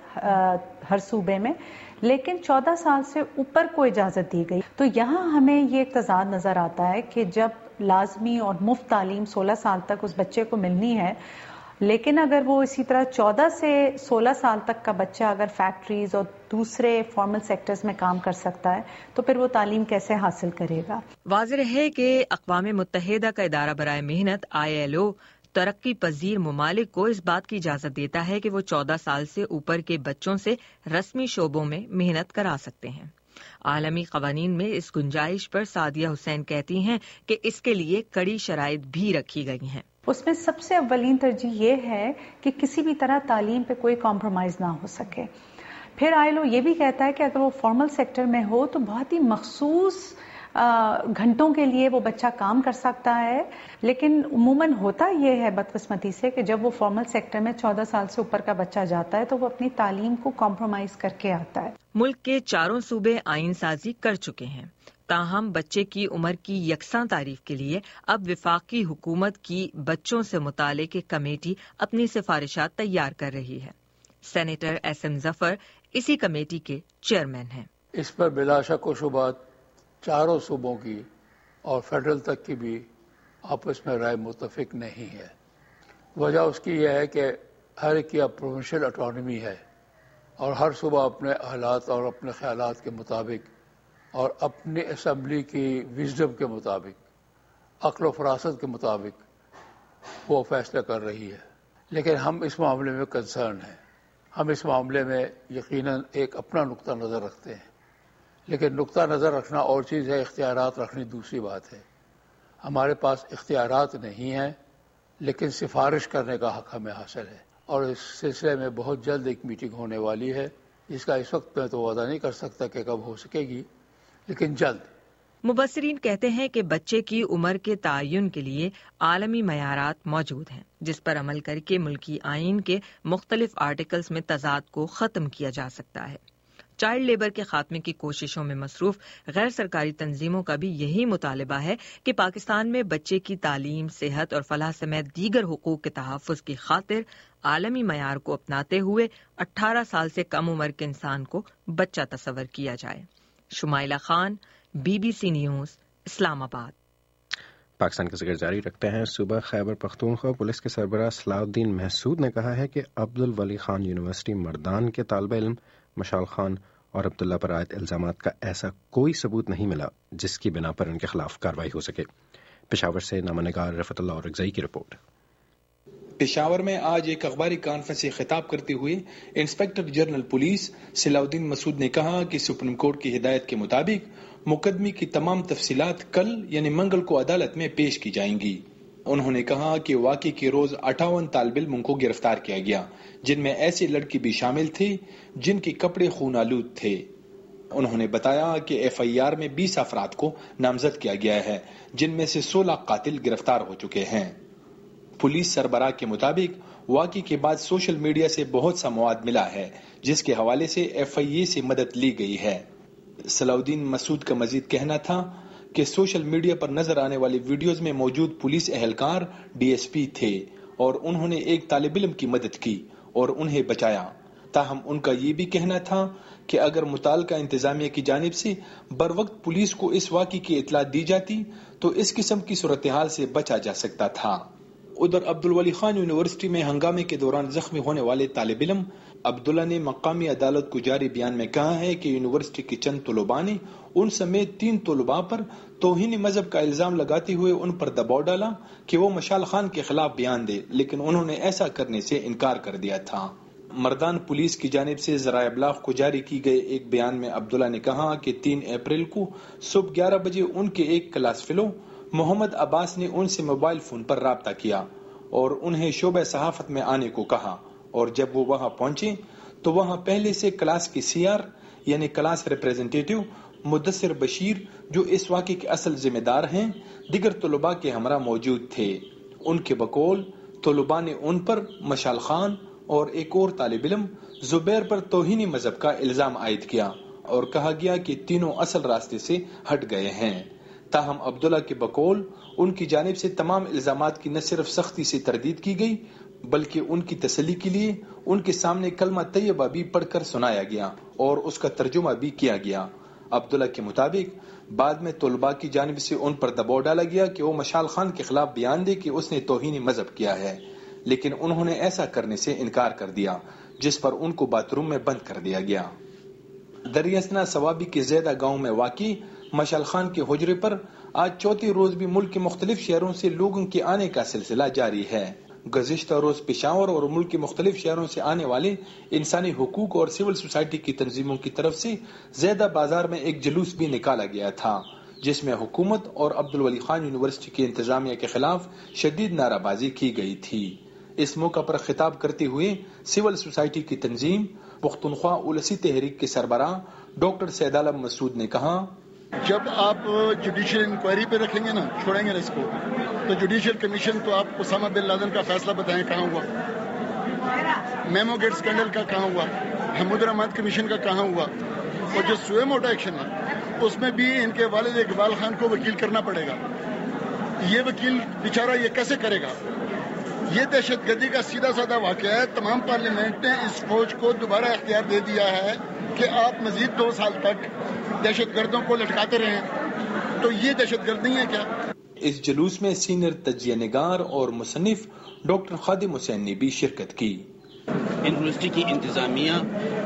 ہر صوبے میں، لیکن چودہ سال سے اوپر کو اجازت دی گئی۔ تو یہاں ہمیں یہ تضاد نظر آتا ہے کہ جب لازمی اور مفت تعلیم سولہ سال تک اس بچے کو ملنی ہے، لیکن اگر وہ اسی طرح چودہ سے سولہ سال تک کا بچہ اگر فیکٹریز اور دوسرے فارمل سیکٹرز میں کام کر سکتا ہے تو پھر وہ تعلیم کیسے حاصل کرے گا؟ واضح ہے کہ اقوام متحدہ کا ادارہ برائے محنت آئی ایل او ترقی پذیر ممالک کو اس بات کی اجازت دیتا ہے کہ وہ چودہ سال سے اوپر کے بچوں سے رسمی شعبوں میں محنت کرا سکتے ہیں۔ عالمی قوانین میں اس گنجائش پر سعدیہ حسین کہتی ہیں کہ اس کے لیے کڑی شرائط بھی رکھی گئی ہیں۔ اس میں سب سے اولین ترجیح یہ ہے کہ کسی بھی طرح تعلیم پہ کوئی کمپرومائز نہ ہو سکے۔ پھر آئی لو یہ بھی کہتا ہے کہ اگر وہ فارمل سیکٹر میں ہو تو بہت ہی مخصوص گھنٹوں کے لیے وہ بچہ کام کر سکتا ہے، لیکن عموماً ہوتا یہ ہے بدقسمتی سے کہ جب وہ فارمل سیکٹر میں چودہ سال سے اوپر کا بچہ جاتا ہے تو وہ اپنی تعلیم کو کمپرومائز کر کے آتا ہے۔ ملک کے چاروں صوبے آئین سازی کر چکے ہیں، تاہم بچے کی عمر کی یکساں تعریف کے لیے اب وفاقی حکومت کی بچوں سے متعلق ایک کمیٹی اپنی سفارشات تیار کر رہی ہے۔ سینیٹر ایس ایم ظفر اسی کمیٹی کے چیئرمین ہیں۔ اس پر بلا شک و شبہ چاروں صوبوں کی اور فیڈرل تک کی بھی آپس میں رائے متفق نہیں ہے۔ وجہ اس کی یہ ہے کہ ہر ایک کی پروونشل اٹانومی ہے اور ہر صوبہ اپنے حالات اور اپنے خیالات کے مطابق اور اپنی اسمبلی کی وزڈم کے مطابق، عقل و فراست کے مطابق وہ فیصلہ کر رہی ہے، لیکن ہم اس معاملے میں کنسرن ہیں۔ ہم اس معاملے میں یقیناً ایک اپنا نقطہ نظر رکھتے ہیں، لیکن نقطہ نظر رکھنا اور چیز ہے، اختیارات رکھنی دوسری بات ہے۔ ہمارے پاس اختیارات نہیں ہیں، لیکن سفارش کرنے کا حق ہمیں حاصل ہے، اور اس سلسلے میں بہت جلد ایک میٹنگ ہونے والی ہے، جس کا اس وقت میں تو وعدہ نہیں کر سکتا کہ کب ہو سکے گی، لیکن جلد۔ مبصرین کہتے ہیں کہ بچے کی عمر کے تعین کے لیے عالمی معیارات موجود ہیں، جس پر عمل کر کے ملکی آئین کے مختلف آرٹیکلز میں تضاد کو ختم کیا جا سکتا ہے۔ چائلڈ لیبر کے خاتمے کی کوششوں میں مصروف غیر سرکاری تنظیموں کا بھی یہی مطالبہ ہے کہ پاکستان میں بچے کی تعلیم، صحت اور فلاح سمیت دیگر حقوق کے تحفظ کی خاطر عالمی معیار کو اپناتے ہوئے اٹھارہ سال سے کم عمر کے انسان کو بچہ تصور کیا جائے۔ Shumaila Khan, B B C news, Islamabad. Pakistan کا ذکر جاری رکھتے ہیں۔ صوبہ خیبر پختونخوا پولیس کے سربراہ صلاح الدین محسود نے کہا ہے کہ عبد الولی خان یونیورسٹی مردان کے طالب علم مشال خان اور عبداللہ پر عائد الزامات کا ایسا کوئی ثبوت نہیں ملا جس کی بنا پر ان کے خلاف کارروائی ہو سکے۔ پشاور سے نامہ نگار رفعت اللہ اورگزئی کی رپورٹ۔ پشاور میں آج ایک اخباری کانفرنس سے خطاب کرتے ہوئے انسپکٹر جنرل پولیس صلاح الدین مسعود نے کہا کہ سپریم کورٹ کی ہدایت کے مطابق مقدمے کی تمام تفصیلات کل یعنی منگل کو عدالت میں پیش کی جائیں گی۔ انہوں نے کہا کہ واقعے کے روز اٹھاون طالب علموں کو گرفتار کیا گیا، جن میں ایسے لڑکی بھی شامل تھے جن کے کپڑے خون آلود تھے۔ انہوں نے بتایا کہ ایف آئی آر میں بیس افراد کو نامزد کیا گیا ہے، جن میں سے سولہ قاتل گرفتار ہو چکے ہیں۔ پولیس سربراہ کے مطابق واقعے کے بعد سوشل میڈیا سے بہت سا مواد ملا ہے، جس کے حوالے سے ایف آئی اے سے مدد لی گئی ہے۔ صلاح الدین مسعود کا مزید کہنا تھا کہ سوشل میڈیا پر نظر آنے والی ویڈیوز میں موجود پولیس اہلکار ڈی ایس پی تھے اور انہوں نے ایک طالب علم کی مدد کی اور انہیں بچایا۔ تاہم ان کا یہ بھی کہنا تھا کہ اگر متعلقہ انتظامیہ کی جانب سے بروقت پولیس کو اس واقعے کی اطلاع دی جاتی تو اس قسم کی صورتحال سے بچا جا سکتا تھا۔ ادھر عبد الولی خان یونیورسٹی میں ہنگامے کے دوران زخمی ہونے والے طالب علم عبداللہ نے مقامی عدالت کو جاری بیان میں کہا ہے کہ یونیورسٹی کے چند طلباء نے ان سمیت تین طلباء پر توہین مذہب کا الزام لگاتے ہوئے ان پر دباؤ ڈالا کہ وہ مشال خان کے خلاف بیان دے، لیکن انہوں نے ایسا کرنے سے انکار کر دیا تھا۔ مردان پولیس کی جانب سے ذرائع ابلاغ کو جاری کی گئے ایک بیان میں عبداللہ نے کہا کہ تین اپریل کو صبح گیارہ بجے ان کے ایک کلاس فیلو محمد عباس نے ان سے موبائل فون پر رابطہ کیا اور انہیں شعبہ صحافت میں آنے کو کہا، اور جب وہ وہاں پہنچے تو وہاں پہلے سے کلاس کے سی آر یعنی کلاس ریپریزنٹیٹیو مدثر بشیر، جو اس واقعے کے اصل ذمہ دار ہیں، دیگر طلباء کے ہمراہ موجود تھے۔ ان کے بقول طلباء نے ان پر مشال خان اور ایک اور طالب علم زبیر پر توہینی مذہب کا الزام عائد کیا اور کہا گیا کہ تینوں اصل راستے سے ہٹ گئے ہیں۔ تاہم عبداللہ کے بقول ان کی جانب سے تمام الزامات کی نہ صرف سختی سے تردید کی گئی بلکہ ان کی تسلی کے لیے ان کے سامنے کلمہ طیبہ بھی پڑھ کر سنایا گیا اور اس کا ترجمہ بھی کیا گیا۔ عبداللہ کے مطابق بعد میں طلباء کی جانب سے ان پر دباؤ ڈالا گیا کہ وہ مشال خان کے خلاف بیان دے کہ اس نے توہین مذہب کیا ہے، لیکن انہوں نے ایسا کرنے سے انکار کر دیا، جس پر ان کو باتھ روم میں بند کر دیا گیا۔ دریاسنا ثوابی کے زیدہ گاؤں میں واقع مشال خان کے حجرے پر آج چوتھے روز بھی ملک کے مختلف شہروں سے لوگوں کے آنے کا سلسلہ جاری ہے۔ گزشتہ روز پشاور اور ملک کے مختلف شہروں سے آنے والے انسانی حقوق اور سول سوسائٹی کی تنظیموں کی طرف سے زیدہ بازار میں ایک جلوس بھی نکالا گیا تھا، جس میں حکومت اور عبد الولی خان یونیورسٹی کی انتظامیہ کے خلاف شدید نعرہ بازی کی گئی تھی۔ اس موقع پر خطاب کرتے ہوئے سول سوسائٹی کی تنظیم پختونخوا اولسی تحریک کے سربراہ ڈاکٹر سید عالم مسعود نے کہا، جب آپ جوڈیشل انکوائری پہ رکھیں گے نا، چھوڑیں گے نا اس کو، تو جوڈیشل کمیشن تو آپ اسامہ بن لادن کا فیصلہ بتائیں کہاں ہوا، میمو گیٹ اسکینڈل کا کہاں ہوا، حمود الرحمان کمیشن کا کہاں ہوا، اور جو سوئے موٹا ایکشن ہے اس میں بھی ان کے والد اقبال خان کو وکیل کرنا پڑے گا. یہ وکیل بیچارہ یہ کیسے کرے گا؟ یہ دہشت گردی کا سیدھا سادہ واقعہ ہے. تمام پارلیمنٹ نے اس فوج کو دوبارہ اختیار دے دیا ہے کہ آپ مزید دو سال تک دہشت گردوں کو لٹکاتے رہیں. تو یہ دہشت گرد نہیں ہے کیا؟ اس جلوس میں سینئر تجزیہ نگار اور مصنف ڈاکٹر خادم حسین نے بھی شرکت کی. یونیورسٹی کی انتظامیہ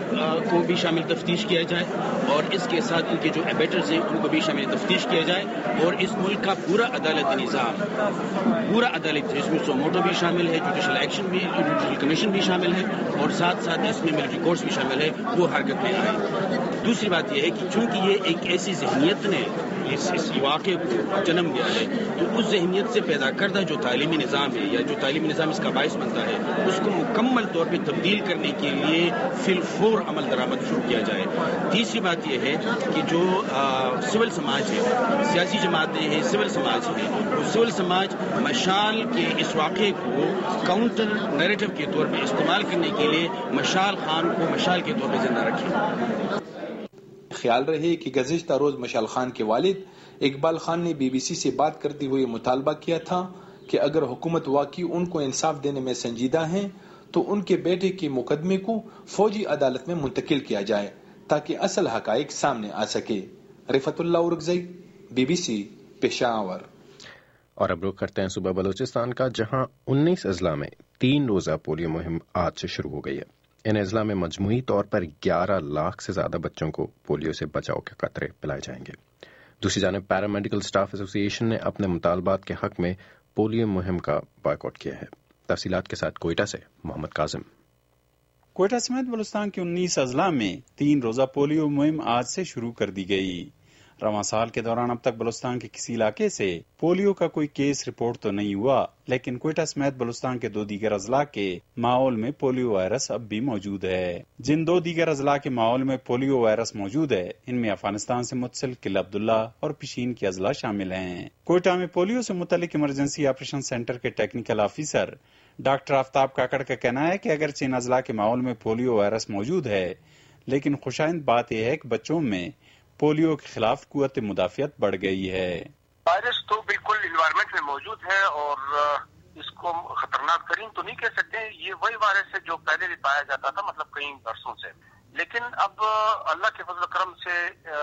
کو بھی شامل تفتیش کیا جائے اور اس کے ساتھ ان کے جو ایبیٹرز ہیں ان کو بھی شامل تفتیش کیا جائے، اور اس ملک کا پورا عدالتی نظام پورا عدالت جس میں سوموٹو بھی شامل ہے، جوڈیشل ایکشن بھی، جوڈیشل کمیشن بھی شامل ہے، اور ساتھ ساتھ اس میں ملٹری کورٹس بھی شامل ہے، وہ حرکت میں آئے. دوسری بات یہ ہے کہ چونکہ یہ ایک ایسی ذہنیت نے اس اس واقعے کو جنم دیا ہے، تو اس ذہنیت سے پیدا کردہ جو تعلیمی نظام ہے یا جو تعلیمی نظام اس کا باعث بنتا ہے، اس کو مکمل طور پہ تبدیل کرنے کے لیے فی الفور عمل درآمد شروع کیا جائے. تیسری بات یہ ہے کہ جو سول سماج ہے، سیاسی جماعتیں ہیں، سول سماج ہے، وہ سول سماج مشال کے اس واقعے کو کاؤنٹر نیریٹو کے طور پہ استعمال کرنے کے لیے مشال خان کو مشال کے طور پہ زندہ رکھے. خیال رہے کہ گزشتہ روز مشال خان کے والد اقبال خان نے بی بی سی سے بات کرتے ہوئے مطالبہ کیا تھا کہ اگر حکومت واقعی ان کو انصاف دینے میں سنجیدہ ہے تو ان کے بیٹے کے مقدمے کو فوجی عدالت میں منتقل کیا جائے تاکہ اصل حقائق سامنے آ سکے. Rifatullah Orakzai, B B C, Peshawar. اور اب رخ کرتے ہیں صوبہ بلوچستان کا، جہاں انیس اضلاع میں تین روزہ پولیو مہم آج سے شروع ہو گئی ہے. ان اضلاع میں مجموعی طور پر گیارہ لاکھ سے زیادہ بچوں کو پولیو سے بچاؤ کے قطرے پلائے جائیں گے. دوسری جانب پیرامیڈیکل سٹاف ایسوسی ایشن نے اپنے مطالبات کے حق میں پولیو مہم کا بائیکاٹ کیا ہے. تفصیلات کے ساتھ کوئٹہ سے محمد کاظم. کوئٹہ سمیت بلوچستان کے انیس اضلاع میں تین روزہ پولیو مہم آج سے شروع کر دی گئی. رواں سال کے دوران اب تک بلوچستان کے کسی علاقے سے پولیو کا کوئی کیس رپورٹ تو نہیں ہوا، لیکن کوئٹہ سمیت بلوچستان کے دو دیگر اضلاع کے ماحول میں پولیو وائرس اب بھی موجود ہے. جن دو دیگر اضلاع کے ماحول میں پولیو وائرس موجود ہے، ان میں افغانستان سے متصل قلعہ عبداللہ اور پشین کے اضلاع شامل ہیں. کوئٹہ میں پولیو سے متعلق ایمرجنسی آپریشن سینٹر کے technical officer doctor Aftab Kakar کا کہنا ہے کہ اگرچہ ان اضلاع کے ماحول میں پولیو وائرس موجود ہے، لیکن خوشائند بات یہ ہے کہ بچوں میں پولیو کے خلاف قوت مدافعت بڑھ گئی ہے. وائرس تو بالکل انوائرمنٹ میں موجود ہے اور اس کو خطرناک ترین تو نہیں کہہ سکتے. یہ وہی وائرس ہے جو پہلے بھی پایا جاتا تھا، مطلب کئی برسوں سے. لیکن اب اللہ کے فضل و کرم سے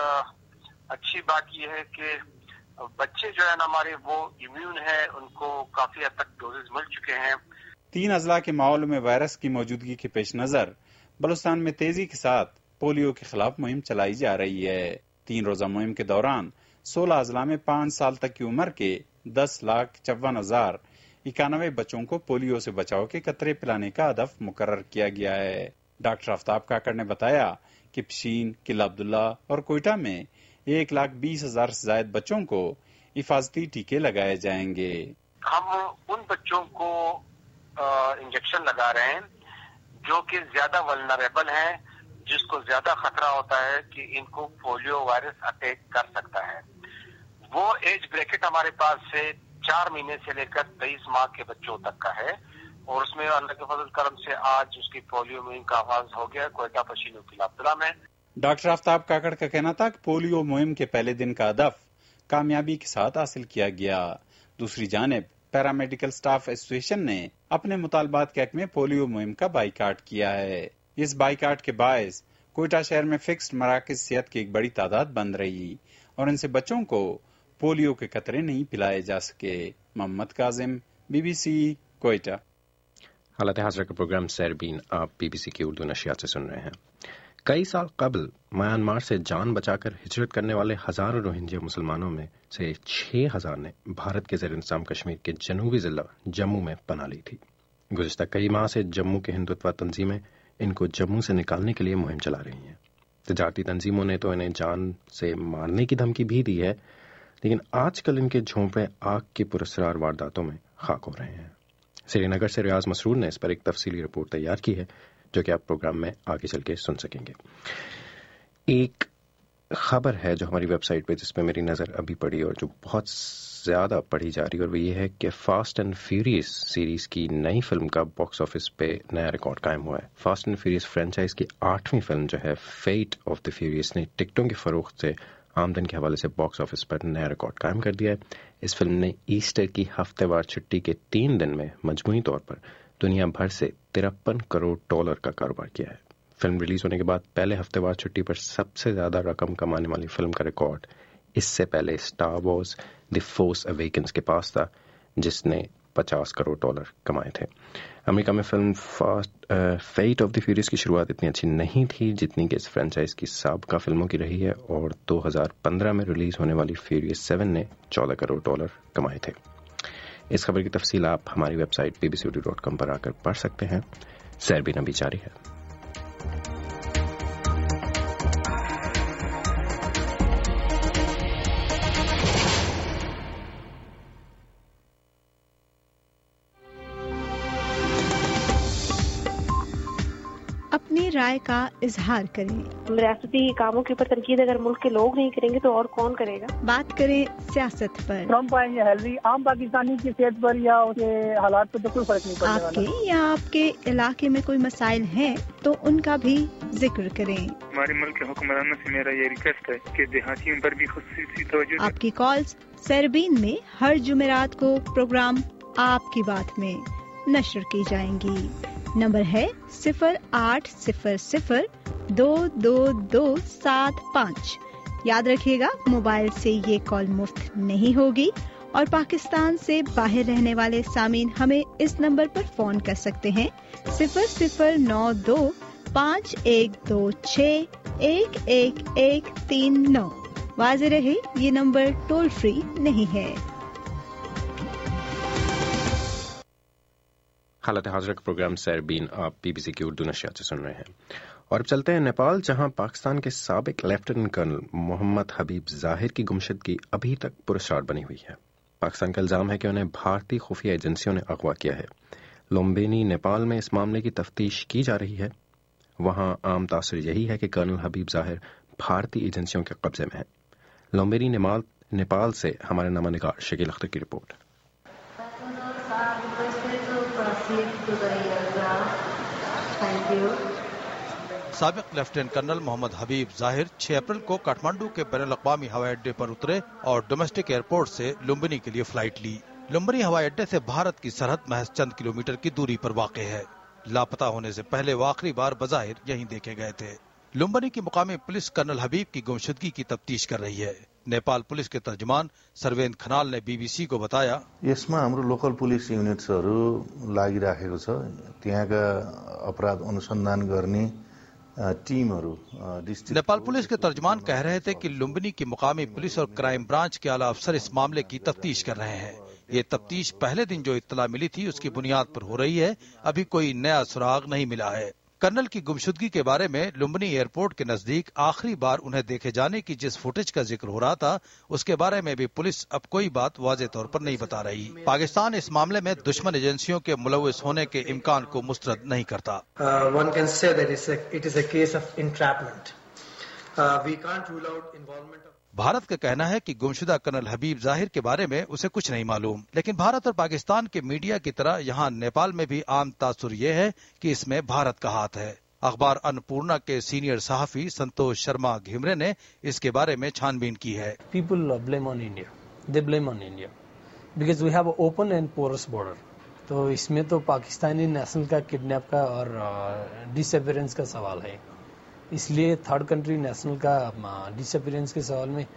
اچھی بات یہ ہے کہ بچے جو ہے نا ہمارے وہ امیون ہے، ان کو کافی حد تک ڈوزز مل چکے ہیں. تین اضلاع کے ماحول میں وائرس کی موجودگی کے پیش نظر بلوچستان میں تیزی کے ساتھ پولیو کے خلاف مہم چلائی جا رہی ہے. تین روزہ مہم کے دوران سولہ اضلاع میں پانچ سال تک کی عمر کے دس لاکھ چون ہزار اکانوے بچوں کو پولیو سے بچاؤ کے قطرے پلانے کا ہدف مقرر کیا گیا ہے. ڈاکٹر آفتاب کاکڑ نے بتایا کہ پشین، قلعہ عبداللہ اور کوئٹہ میں ایک لاکھ بیس ہزار سے زائد بچوں کو حفاظتی ٹیکے لگائے جائیں گے. ہم ان بچوں کو انجیکشن لگا رہے ہیں جو کہ زیادہ ولنریبل ہیں، جس کو زیادہ خطرہ ہوتا ہے کہ ان کو پولیو وائرس اٹیک کر سکتا ہے. وہ ایج بریکٹ ہمارے پاس سے چار مہینے سے لے کر تیئیس ماہ کے بچوں تک کا ہے، اور اس میں اللہ کے فضل کرم سے آج اس کی پولیو مہم کا آغاز ہو گیا کوئٹہ، پشین و قلعہ عبداللہ میں. ڈاکٹر آفتاب کاکڑ کا کہنا تھا کہ پولیو مہم کے پہلے دن کا ہدف کامیابی کے ساتھ حاصل کیا گیا. دوسری جانب پیرامیڈیکل سٹاف ایسوسی ایشن نے اپنے مطالبات کے حق میں پولیو مہم کا بائیکاٹ کیا ہے. اس بائیکاٹ کے باعث کوئٹہ شہر میں فکسڈ مراکز صحت کی ایک بڑی تعداد بند رہی اور ان سے بچوں کو پولیو کے قطرے نہیں پلائے جا سکے. Muhammad Kazim, B B C, Quetta. حالت حاضرہ کا پروگرام سیربین آپ بی بی سی کی اردو نشریات سے سن رہے ہیں. کئی سال قبل میانمار سے جان بچا کر ہجرت کرنے والے ہزاروں روہنجیا مسلمانوں میں سے چھ ہزار نے بھارت کے زیر انتظام کشمیر کے جنوبی ضلع جموں میں پناہ لی تھی. گزشتہ کئی ماہ سے جموں کے ہندوتوا تنظیمیں ان کو جموں سے نکالنے کے لیے مہم چلا رہی ہیں. تجارتی تنظیموں نے تو انہیں جان سے مارنے کی دھمکی بھی دی ہے، لیکن آج کل ان کے جھونپڑے آگ کی پراسرار وارداتوں میں خاک ہو رہے ہیں. سری نگر سے ریاض مسرور نے اس پر ایک تفصیلی رپورٹ تیار کی ہے جو کہ آپ پروگرام میں آگے چل کے سن سکیں گے. ایک خبر ہے جو ہماری ویب سائٹ پہ جس پہ میری نظر ابھی پڑی اور جو بہت زیادہ پڑھی جا رہی ہے، اور وہ یہ ہے کہ فاسٹ اینڈ فیوریس سیریز کی نئی فلم کا باکس آفس پہ نیا ریکارڈ قائم ہوا ہے۔ فاسٹ اینڈ فیوریس فرینچائز کی آٹھویں فلم جو ہے فیٹ آف دی فیوریس نے ٹکٹوں کی فروخت سے آمدن کے حوالے سے باکس آفس پر نیا ریکارڈ قائم کر دیا ہے۔ اس فلم نے ایسٹر کی ہفتے وار چھٹی کے تین دن میں مجموعی طور پر دنیا بھر سے ترپن کروڑ ڈالر کا کاروبار کیا ہے۔ فلم ریلیز ہونے کے بعد پہلے ہفتے وار چھٹی پر سب سے زیادہ رقم کمانے والی فلم کا ریکارڈ اس سے پہلے Star Wars the Force Awakens کے پاس تھا، جس نے پچاس کروڑ ڈالر کمائے تھے۔ امریکہ میں film Fast Fate of the Furious کی شروعات اتنی اچھی نہیں تھی جتنی کہ اس فرینچائز کی سابقہ فلموں کی رہی ہے، اور دو ہزار پندرہ میں ریلیز ہونے والی فیوریس سیون نے چودہ کروڑ ڈالر کمائے تھے۔ اس خبر کی تفصیل آپ ہماری website B B C Urdu dot com پر آ کر پڑھ سکتے ہیں۔ سیربین ابھی جاری ہے۔ اپنی رائے کا اظہار کریں۔ ریاستی کاموں کے اوپر تنقید اگر ملک کے لوگ نہیں کریں گے تو اور کون کرے گا؟ بات کریں سیاست پر۔ ٹرمپ آئیں یا ہیلری، عام پاکستانی کی صحت پر یا اس کے حالات پر تو کوئی فرق نہیں پڑنے والا۔ آپ کے یا آپ کے علاقے میں کوئی مسائل ہیں تو ان کا بھی ذکر کریں۔ ہمارے ملک کے حکمرانوں سے میرا یہ ریکویسٹ ہے کہ دیہاتیوں پر بھی خصوصی توجہ۔ آپ کی کالز سیربین میں ہر جمعرات کو پروگرام آپ کی بات میں نشر کی جائیں گی۔ نمبر ہے صفر آٹھ صفر صفر دو دو دو سات پانچ۔ یاد رکھیے گا موبائل سے یہ کال مفت نہیں ہوگی، اور پاکستان سے باہر رہنے والے سامعین ہمیں اس نمبر پر فون کر سکتے ہیں صفر صفر نو دو پانچ ایک دو چھ ایک ایک ایک تین نو۔ واضح رہے یہ نمبر ٹول فری نہیں ہے۔ حالت حاضرہ کا پروگرام سیربین آپ بی بی سی کی اردو نشریات سے سن رہے ہیں، اور اب چلتے ہیں نیپال، جہاں پاکستان کے سابق لیفٹیننٹ کرنل محمد حبیب ظاہر کی گمشدگی ابھی تک پراسرار بنی ہوئی ہے۔ پاکستان کا الزام ہے کہ انہیں بھارتی خفیہ ایجنسیوں نے اغوا کیا ہے۔ لمبینی نیپال میں اس معاملے کی تفتیش کی جا رہی ہے۔ وہاں عام تاثر یہی ہے کہ کرنل حبیب ظاہر بھارتی ایجنسیوں کے قبضے میں ہے۔ لمبینی نیپال سے ہمارے نامہ نگار شکیل اختر کی رپورٹ۔ سابق لیفٹیننٹ کرنل محمد حبیب ظاہر چھ اپریل کو کاٹمانڈو کے بین الاقوامی ہوائی اڈے پر اترے اور ڈومیسٹک ایئرپورٹ سے لمبنی کے لیے فلائٹ لی۔ لمبنی ہوائی اڈے سے بھارت کی سرحد محض چند کلومیٹر کی دوری پر واقع ہے۔ لاپتہ ہونے سے پہلے وہ آخری بار بظاہر یہیں دیکھے گئے تھے۔ لمبنی کی مقامی پولیس کرنل حبیب کی گمشدگی کی تفتیش کر رہی ہے۔ نیپال پولیس کے ترجمان سروین کھنال نے بی بی سی کو بتایا، यसमा हाम्रो लोकल पुलिस युनिट्सहरू लागिराखेको छ। त्यहाँका अपराध अनुसन्धान गर्ने टीमहरू डिस्ट्रिक्ट। نیپال پولیس کے ترجمان کہہ رہے تھے کہ لمبنی کی مقامی پولیس اور کرائم برانچ کے اعلیٰ افسر اس معاملے کی تفتیش کر رہے ہیں۔ یہ تفتیش پہلے دن جو اطلاع ملی تھی اس کی بنیاد پر ہو رہی ہے۔ ابھی کوئی نیا سراغ نہیں ملا ہے۔ کرنل کی گمشدگی کے بارے میں لمبنی ایئرپورٹ کے نزدیک آخری بار انہیں دیکھے جانے کی جس فوٹیج کا ذکر ہو رہا تھا اس کے بارے میں بھی پولیس اب کوئی بات واضح طور پر نہیں بتا رہی۔ پاکستان اس معاملے میں دشمن ایجنسیوں کے ملوث ہونے کے امکان کو مسترد نہیں کرتا۔ One can say that it is a case of entrapment. We can't rule out involvement of Bharat کا کہنا ہے کہ گمشدہ کرنل حبیب ظاہر کے بارے میں اسے کچھ نہیں معلوم، لیکن بھارت اور پاکستان کے میڈیا کی طرح یہاں نیپال میں بھی عام تاثر یہ ہے کہ اس میں بھارت کا ہاتھ ہے۔ اخبار انپورنا کے سینئر صحافی سنتوش شرما گھمرے نے اس کے بارے میں چھان بین کی ہے۔ People blame on India. They blame on India because we have an open and porous border. تو اس میں تو پاکستانی نیشنل کا کڈنیپ کا اور ڈس اپیئرنس کا سوال ہے، اس لیے تھرڈ کنٹری نیشنل کا ڈس اپیئرنس کے سوال میں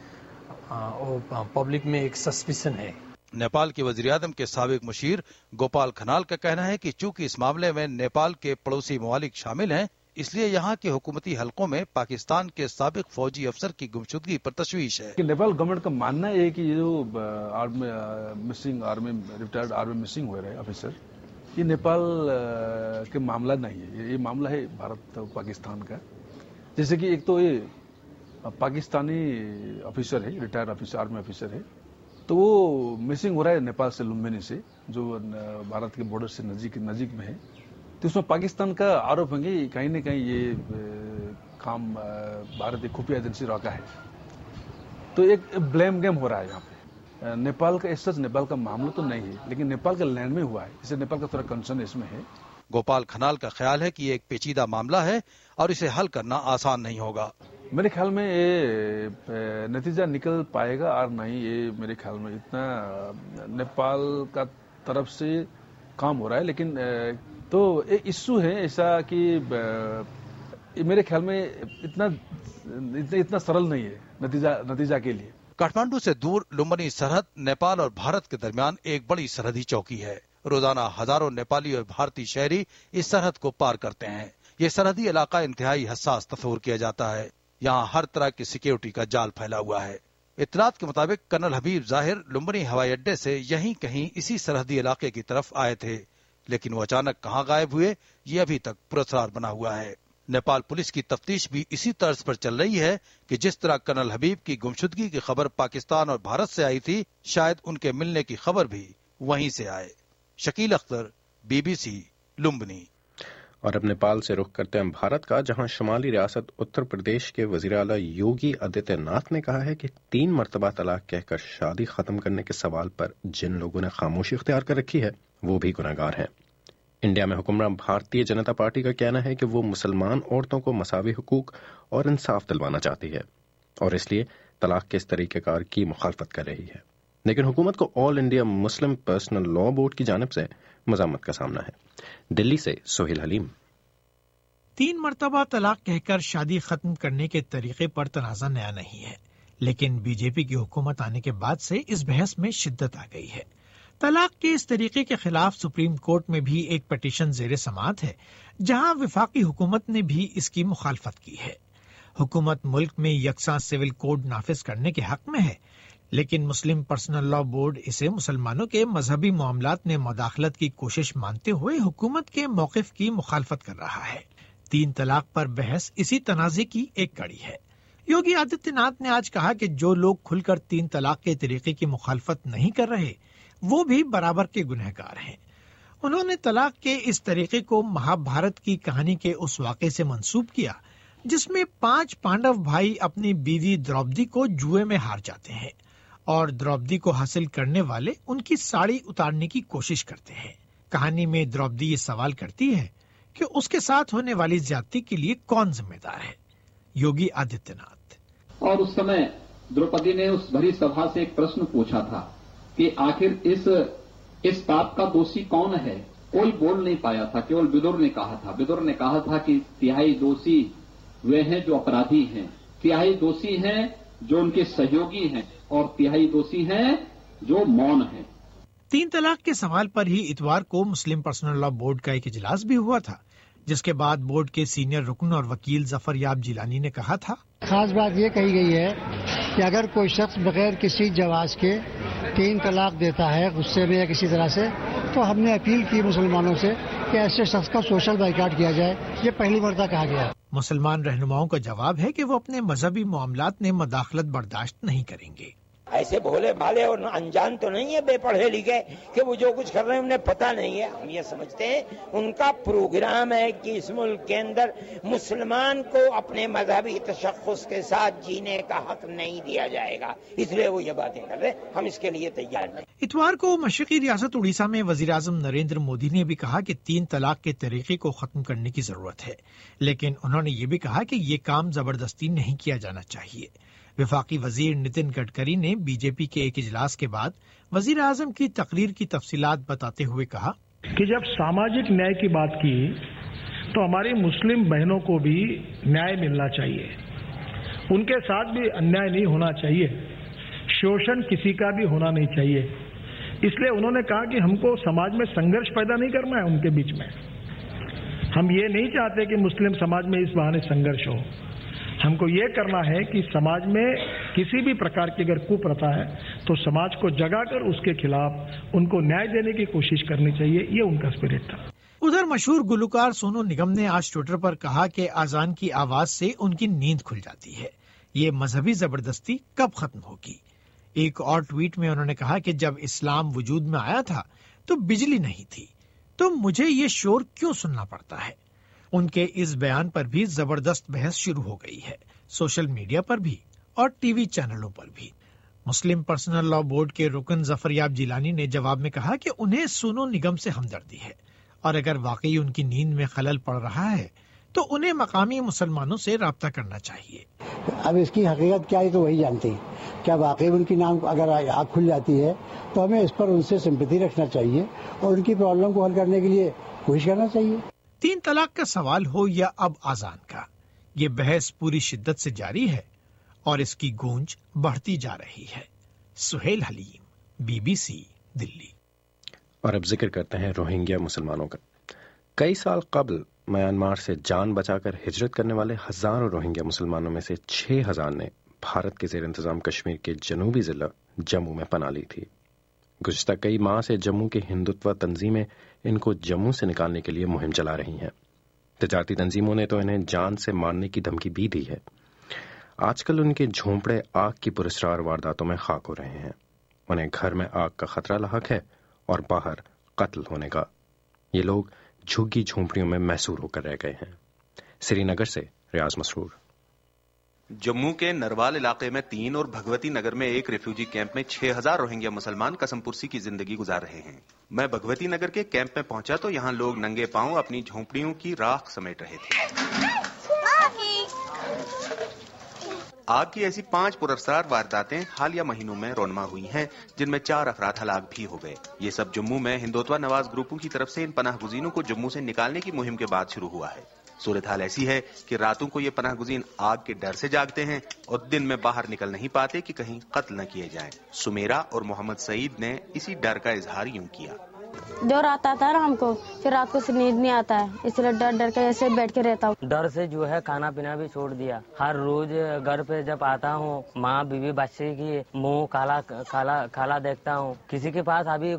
پبلک میں ایک سسپیشن ہے۔ نیپال کے وزیر اعظم کے سابق مشیر گوپال کھنال کا کہنا ہے کہ چونکہ اس معاملے میں نیپال کے پڑوسی ممالک شامل ہیں اس لیے یہاں کے حکومتی حلقوں میں پاکستان کے سابق فوجی افسر کی گمشدگی پر تشویش ہے۔ نیپال گورنمنٹ کا ماننا ہے کہ یہ جو army missing army retired army missing ہوئے رہے افسر، یہ نیپال کے معاملہ نہیں ہے، یہ معاملہ ہے بھارت اور پاکستان کا۔ جیسے کہ ایک تو یہ پاکستانی افسر ہے، ریٹائرڈ افسر آرمی افسر ہے، تو وہ مسنگ ہو رہا ہے نیپال سے لمبنی سے جو بھارت کے بارڈر سے نزدیک نزدیک میں ہے، تو اس میں پاکستان کا آروپ ہے کہ کہیں نہ کہیں یہ काम भारतीय खुफिया एजेंसी रोका है। तो एक ब्लेम गेम हो रहा है यहाँ पे। नेपाल का सच नेपाल का मामला तो नहीं है, लेकिन नेपाल के लैंड में हुआ है, इससे नेपाल का थोड़ा कंसर्न इसमें है। गोपाल खनाल का ख्याल है कि ये एक पेचीदा मामला है और इसे हल करना आसान नहीं होगा। मेरे ख्याल में ये नतीजा निकल पाएगा और नहीं, ये मेरे ख्याल में इतना नेपाल का तरफ से काम हो रहा है, लेकिन तो एक इश्यू है ऐसा कि मेरे ख्याल में इतना इतना, इतना सरल नहीं है नतीजा नतीजा के लिए। काठमांडू से दूर लुम्बिनी सरहद नेपाल और भारत के दरमियान एक बड़ी सरहदी चौकी है। रोजाना हजारों नेपाली और भारतीय शहरी इस सरहद को पार करते हैं। ये सरहदी इलाका इंतहाई हसास तस्वूर किया जाता है। यहाँ हर तरह की सिक्योरिटी का जाल फैला हुआ है। इत्तलात के मुताबिक कर्नल हबीब जाहिर लुम्बिनी हवाई अड्डे से यहीं कहीं इसी सरहदी इलाके की तरफ आए थे, लेकिन वो अचानक कहाँ गायब हुए ये अभी तक पुरस्कार बना हुआ है। नेपाल पुलिस की तफ्तीश भी इसी तर्ज पर चल रही है कि जिस तरह कर्नल हबीब की गुमशुदगी की खबर पाकिस्तान और भारत से आई थी, शायद उनके मिलने की खबर भी वहीं से आए। शकील अख्तर, बीबीसी, लुम्बिनी। और अब नेपाल से रुख करते हैं भारत का, जहां शुमाली रियासत उत्तर प्रदेश के वजीर आला योगी आदित्यनाथ ने कहा है कि तीन मरतबा तलाक कहकर शादी खत्म करने के सवाल पर जिन लोगों ने खामोशी इख्तियार कर रखी है वो भी गुनहगार हैं। इंडिया में हुक्मरान भारतीय जनता पार्टी का कहना है कि वो मुसलमान औरतों को मसावी हुकूक और इंसाफ दिलवाना चाहती है और इसलिए तलाक के इस तरीक़ेकार की मुखालफत कर रही है, लेकिन हुकूमत को All India Muslim Personal Law Board की जानिब से मज़म्मत का सामना है। दिल्ली से सोहेल हलीम। तीन मरतबा तलाक कहकर शादी खत्म करने के तरीके पर तनाज़ा नया नहीं है, लेकिन बीजेपी की हुकूमत आने के बाद से इस बहस में शिद्दत आ गई है। तलाक के इस तरीके के खिलाफ सुप्रीम कोर्ट में भी एक पिटीशन ज़ेरे समाअत है, जहां वफाकी हुकूमत ने भी इसकी मुखालफत की है। हुकूमत मुल्क में यकसा सिविल कोड नाफिज करने के हक में है, लेकिन मुस्लिम पर्सनल लॉ बोर्ड इसे मुसलमानों के मजहबी मामलात में मुदाखलत की कोशिश मानते हुए हुकूमत के मौक़िफ़ की मुखालफत कर रहा है। तीन तलाक पर बहस इसी तनाज़े की एक कड़ी है। योगी आदित्यनाथ ने आज कहा कि जो लोग खुलकर तीन तलाक के तरीके की मुखालफत नहीं कर रहे वो भी बराबर के गुनहगार हैं। उन्होंने तलाक के इस तरीके को महाभारत की कहानी के उस वाक़े से मंसूब किया जिसमें पांच पांडव भाई अपनी बीवी द्रौपदी को जुए में हार जाते हैं और द्रौपदी को हासिल करने वाले उनकी साड़ी उतारने की कोशिश करते हैं। कहानी में द्रौपदी ये सवाल करती है कि उसके साथ होने वाली ज्यादती के लिए कौन जिम्मेदार है। योगी आदित्यनाथ। और उस समय द्रौपदी ने उस भरी सभा से एक प्रश्न पूछा था कि आखिर इस इस पाप का दोषी कौन है। कोई बोल नहीं पाया था, केवल विदुर ने कहा था। विदुर ने कहा था कि तिहाई दोषी वे हैं जो अपराधी हैं, तिहाई दोषी हैं जो उनके सहयोगी हैं और तिहाई दोषी हैं जो मौन हैं। तीन तलाक के सवाल पर ही इतवार को मुस्लिम पर्सनल लॉ बोर्ड का एक इजलास भी हुआ था, जिसके बाद बोर्ड के सीनियर रुकन और वकील जफर याब जिलानी ने कहा था, खास बात ये कही गई है कि अगर कोई शख्स बगैर किसी जवाज के तीन तलाक देता है गुस्से में या किसी तरह से, तो हमने अपील की मुसलमानों से कि ऐसे शख्स का सोशल बाइकाट किया जाए। ये पहली मर्तबा कहा गया। मुसलमान रहनुमाओं का जवाब है कि वो अपने मजहबी मामलात में मदाखलत बर्दाश्त नहीं करेंगे। ऐसे भोले भाले और अनजान तो नहीं है बेपढ़े लिखे कि वो जो कुछ कर रहे हैं उन्हें पता नहीं है। हम ये समझते हैं उनका प्रोग्राम है कि इस मुल्क के अंदर मुसलमान को अपने मजहबी तशख्खुस के साथ जीने का हक नहीं दिया जाएगा, इसलिए वो ये बातें कर रहे हैं। हम इसके लिए तैयार नहीं। इतवार को मशरकी रियासत उड़ीसा में वजीर आजम नरेंद्र मोदी ने भी कहा कि तीन तलाक के तरीके को खत्म करने की जरूरत है, लेकिन उन्होंने ये भी कहा कि ये काम जबरदस्ती नहीं किया जाना चाहिए। वफाकी वजीर नितिन गडकरी ने बीजेपी के एक इजलास के बाद वजीर आजम की तकरीर की तफसीलात बताते हुए कहा कि जब सामाजिक न्याय की बात की तो हमारी मुस्लिम बहनों को भी न्याय मिलना चाहिए, उनके साथ भी अन्याय नहीं होना चाहिए, शोषण किसी का भी होना नहीं चाहिए। इसलिए उन्होंने कहा कि हमको समाज में संघर्ष पैदा नहीं करना है उनके बीच में। हम ये नहीं चाहते कि मुस्लिम समाज में इस बहाने संघर्ष हो। हमको ये करना है कि समाज में किसी भी प्रकार की अगर कुप्रथा है तो समाज को जगाकर उसके खिलाफ उनको न्याय देने की कोशिश करनी चाहिए। ये उनका स्पिरिट था। उधर मशहूर गुलकार सोनू निगम ने आज ट्विटर पर कहा कि अजान की आवाज से उनकी नींद खुल जाती है। ये मजहबी जबरदस्ती कब खत्म होगी। एक और ट्वीट में उन्होंने कहा कि जब इस्लाम वजूद में आया था तो बिजली नहीं थी, तो मुझे ये शोर क्यों सुनना पड़ता है। ان کے اس بیان پر بھی زبردست بحث شروع ہو گئی ہے، سوشل میڈیا پر بھی اور ٹی وی چینلوں پر بھی۔ مسلم پرسنل لا بورڈ کے رکن ظفریاب جیلانی نے جواب میں کہا کہ انہیں سونو نگم سے ہمدردی ہے، اور اگر واقعی ان کی نیند میں خلل پڑ رہا ہے تو انہیں مقامی مسلمانوں سے رابطہ کرنا چاہیے۔ اب اس کی حقیقت کیا ہے تو وہی جانتے ہیں، کیا واقعی ان کی نام اگر آنکھ کھل جاتی ہے تو ہمیں اس پر ان سے سمپیتی رکھنا چاہیے اور ان کی پرابلم کو حل کرنے کے لیے کوشش کرنا چاہیے۔ تین طلاق کا سوال ہو یا اب آزان کا، یہ بحث پوری شدت سے جاری ہے اور اس کی گونج بڑھتی جا رہی ہے۔ Sohail Haleem, B B C, Delhi. اور اب ذکر کرتے ہیں روہنگیا مسلمانوں کا۔ کئی سال قبل میانمار سے جان بچا کر ہجرت کرنے والے ہزاروں روہنگیا مسلمانوں میں سے چھ ہزار نے بھارت کے زیر انتظام کشمیر کے جنوبی ضلع جموں میں پناہ لی تھی۔ گزشتہ کئی ماہ سے جموں کے ہندوتوا تنظیمیں ان کو جموں سے نکالنے کے لیے مہم چلا رہی ہیں۔ تجارتی تنظیموں نے تو انہیں جان سے مارنے کی دھمکی بھی دی ہے۔ آج کل ان کے جھونپڑے آگ کی پراسرار وارداتوں میں خاک ہو رہے ہیں۔ انہیں گھر میں آگ کا خطرہ لاحق ہے اور باہر قتل ہونے کا۔ یہ لوگ جھگی جھونپڑیوں میں محصور ہو کر رہ گئے ہیں۔ سری نگر سے ریاض مسرور۔ جموں کے نروال علاقے میں تین اور بھگوتی نگر میں ایک ریفیوجی کیمپ میں چھ ہزار روہنگیا مسلمان قسم پرسی کی زندگی گزار رہے ہیں۔ میں بھگوتی نگر کے کیمپ میں پہنچا تو یہاں لوگ ننگے پاؤں اپنی جھونپڑیوں کی راکھ سمیٹ رہے تھے۔ آگ کی ایسی پانچ پراسرار وارداتیں حالیہ مہینوں میں رونما ہوئی ہیں، جن میں چار افراد ہلاک بھی ہو گئے۔ یہ سب جموں میں ہندوتوا نواز گروپوں کی طرف سے ان پناہ گزینوں کو جموں سے نکالنے کی مہم کے بعد شروع ہوا ہے۔ صورتحال ایسی ہے کہ راتوں کو یہ پناہ گزین آگ کے ڈر سے جاگتے ہیں اور دن میں باہر نکل نہیں پاتے کہ کہیں قتل نہ کیے جائیں۔ سمیرا اور محمد سعید نے اسی ڈر کا اظہار یوں کیا۔ ڈر آتا تھا نا ہم کو، پھر رات کو نیند نہیں آتا ہے، اس لیے ڈر ڈر کے ایسے بیٹھ کے رہتا ہوں۔ ڈر سے جو ہے کھانا پینا بھی چھوڑ دیا۔ ہر روز گھر پہ جب آتا ہوں ماں بیوی بچے کی منہ کالا کالا کالا دیکھتا ہوں۔ کسی کے پاس ابھی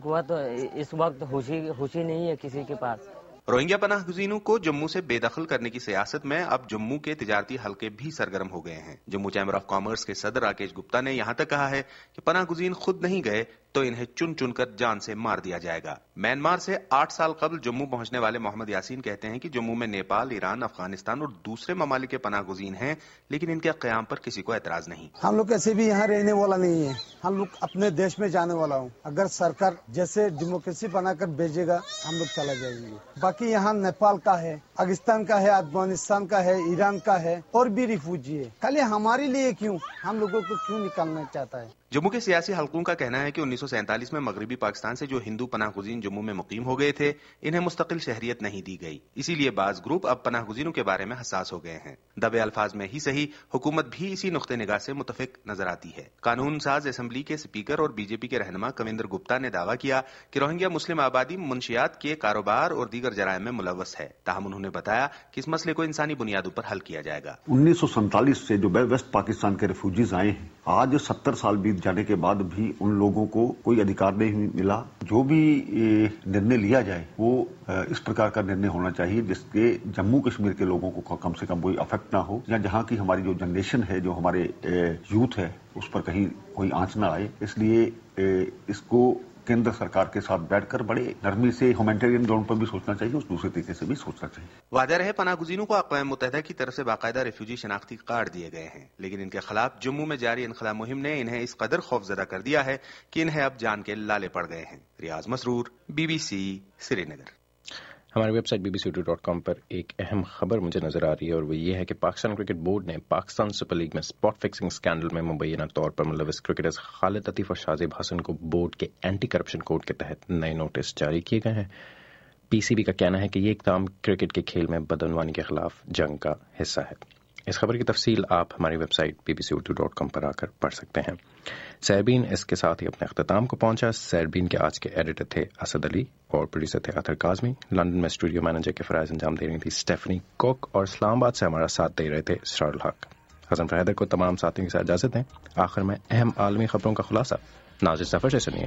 اس وقت خوشی خوشی نہیں ہے کسی کے پاس۔ روہنگیا پناہ گزینوں کو جموں سے بے دخل کرنے کی سیاست میں اب جموں کے تجارتی حلقے بھی سرگرم ہو گئے ہیں۔ جموں چیمبر آف کامرس کے صدر راکیش گپتا نے یہاں تک کہا ہے کہ پناہ گزین خود نہیں گئے تو انہیں چن چن کر جان سے مار دیا جائے گا۔ میانمار سے آٹھ سال قبل جموں پہنچنے والے محمد یاسین کہتے ہیں کہ جموں میں نیپال، ایران، افغانستان اور دوسرے ممالک کے پناہ گزین ہیں، لیکن ان کے قیام پر کسی کو اعتراض نہیں۔ ہم لوگ کیسے بھی یہاں رہنے والا نہیں ہے، ہم لوگ اپنے دیش میں جانے والا ہوں۔ اگر سرکار جیسے ڈیموکریسی بنا کر بھیجے گا ہم لوگ چلا جائیں گے۔ باقی یہاں نیپال کا ہے، پاکستان کا ہے، افغانستان کا ہے، ایران کا ہے اور بھی ریفوجی ہے۔ خالی ہمارے لیے کیوں، ہم لوگوں کو کیوں نکالنا چاہتا ہے؟ جموں کے سیاسی حلقوں کا کہنا ہے کہ انیس سو سینتالیس میں مغربی پاکستان سے جو ہندو پناہ گزین جموں میں مقیم ہو گئے تھے انہیں مستقل شہریت نہیں دی گئی، اسی لیے بعض گروپ اب پناہ گزینوں کے بارے میں حساس ہو گئے ہیں۔ دبے الفاظ میں ہی صحیح، حکومت بھی اسی نقطہ نگاہ سے متفق نظر آتی ہے۔ قانون ساز اسمبلی کے اسپیکر اور بی جے پی کے رہنما کویندر گپتا نے دعویٰ کیا کہ روہنگیا مسلم آبادی منشیات کے کاروبار اور دیگر جرائم میں ملوث ہے، تاہم انہوں نے بتایا کہ اس مسئلے کو انسانی بنیادوں پر حل کیا جائے گا۔ انیس سو سینتالیس سے جو ویسٹ پاکستان کے ریفیوجیز آئے ہیں، آج ستر سال بیت جانے کے بعد بھی ان لوگوں کو کوئی ادھیکار نہیں ملا۔ جو بھی نرنے لیا جائے وہ اس پرکار کا نرنے ہونا چاہیے جس کے جموں کشمیر کے لوگوں کو کم سے کم کوئی افیکٹ نہ ہو، یا جہاں کی ہماری جو جنریشن ہے، جو ہمارے یوتھ ہے، اس پر کہیں کوئی آنچ نہ آئے۔ اس لیے اس کو کیندر سرکار کے ساتھ بیٹھ کر بڑے نرمی سے ہیومینٹیرین گراؤنڈ پر بھی سوچنا چاہیے، اس دوسرے طریقے سے بھی سوچنا چاہیے۔ واضح رہے پناہ گزینوں کو اقوام متحدہ کی طرف سے باقاعدہ ریفیوجی شناختی کارڈ دیے گئے ہیں، لیکن ان کے خلاف جموں میں جاری انخلا مہم نے انہیں اس قدر خوف زدہ کر دیا ہے کہ انہیں اب جان کے لالے پڑ گئے ہیں۔ Riyaz Masroor, B B C, Srinagar. ہماری website B B C Urdu dot com پر ایک اہم خبر مجھے نظر آ رہی ہے، اور وہ یہ ہے کہ پاکستان کرکٹ بورڈ نے پاکستان سپر لیگ میں اسپاٹ فکسنگ اسکینڈل میں مبینہ طور پر ملوث کرکٹرز خالد عطیف اور شازیب حسن کو بورڈ کے اینٹی کرپشن کوڈ کے تحت نئے نوٹس جاری کیے گئے ہیں۔ پی سی بی کا کہنا ہے کہ یہ اقدام کرکٹ کے کھیل میں بدعنوانی کے خلاف جنگ کا حصہ ہے۔ اس خبر کی تفصیل آپ ہماری website B B C Urdu dot com پر آ کر پڑھ سکتے ہیں۔ سیربین اس کے ساتھ ہی اپنے اختتام کو پہنچا۔ سیربین کے آج کے ایڈیٹر تھے اسد علی اور پروڈیوسر تھے اطہر کاظمی۔ لندن میں اسٹوڈیو مینیجر کے فرائض انجام دے رہی تھی اسٹیفنی کوک، اور اسلام آباد سے ہمارا ساتھ دے رہے تھے اسرار الحق۔ حسن فرحیدر کو تمام ساتھیوں کے ساتھ اجازت دیں۔ آخر میں اہم عالمی خبروں کا خلاصہ ناظر سفر سے سنیے۔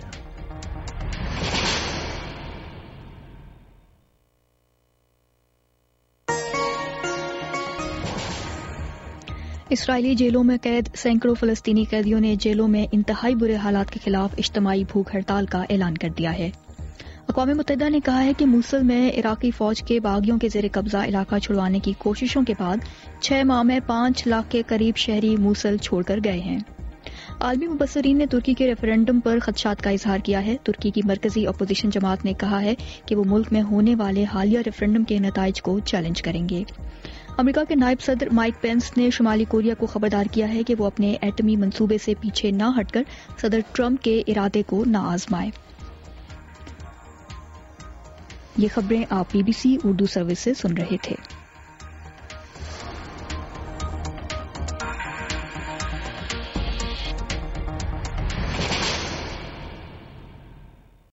اسرائیلی جیلوں میں قید سینکڑوں فلسطینی قیدیوں نے جیلوں میں انتہائی برے حالات کے خلاف اجتماعی بھوک ہڑتال کا اعلان کر دیا ہے۔ اقوام متحدہ نے کہا ہے کہ موصل میں عراقی فوج کے باغیوں کے زیر قبضہ علاقہ چھڑوانے کی کوششوں کے بعد چھ ماہ میں پانچ لاکھ کے قریب شہری موصل چھوڑ کر گئے ہیں۔ عالمی مبصرین نے ترکی کے ریفرنڈم پر خدشات کا اظہار کیا ہے۔ ترکی کی مرکزی اپوزیشن جماعت نے کہا ہے کہ وہ ملک میں ہونے والے حالیہ ریفرنڈم کے نتائج کو چیلنج کریں گے۔ امریکہ کے نائب صدر مائک پینس نے شمالی کوریا کو خبردار کیا ہے کہ وہ اپنے ایٹمی منصوبے سے پیچھے نہ ہٹ کر صدر ٹرمپ کے ارادے کو نہ آزمائے۔ یہ خبریں آپ B B C Urdu service سے سن رہے تھے۔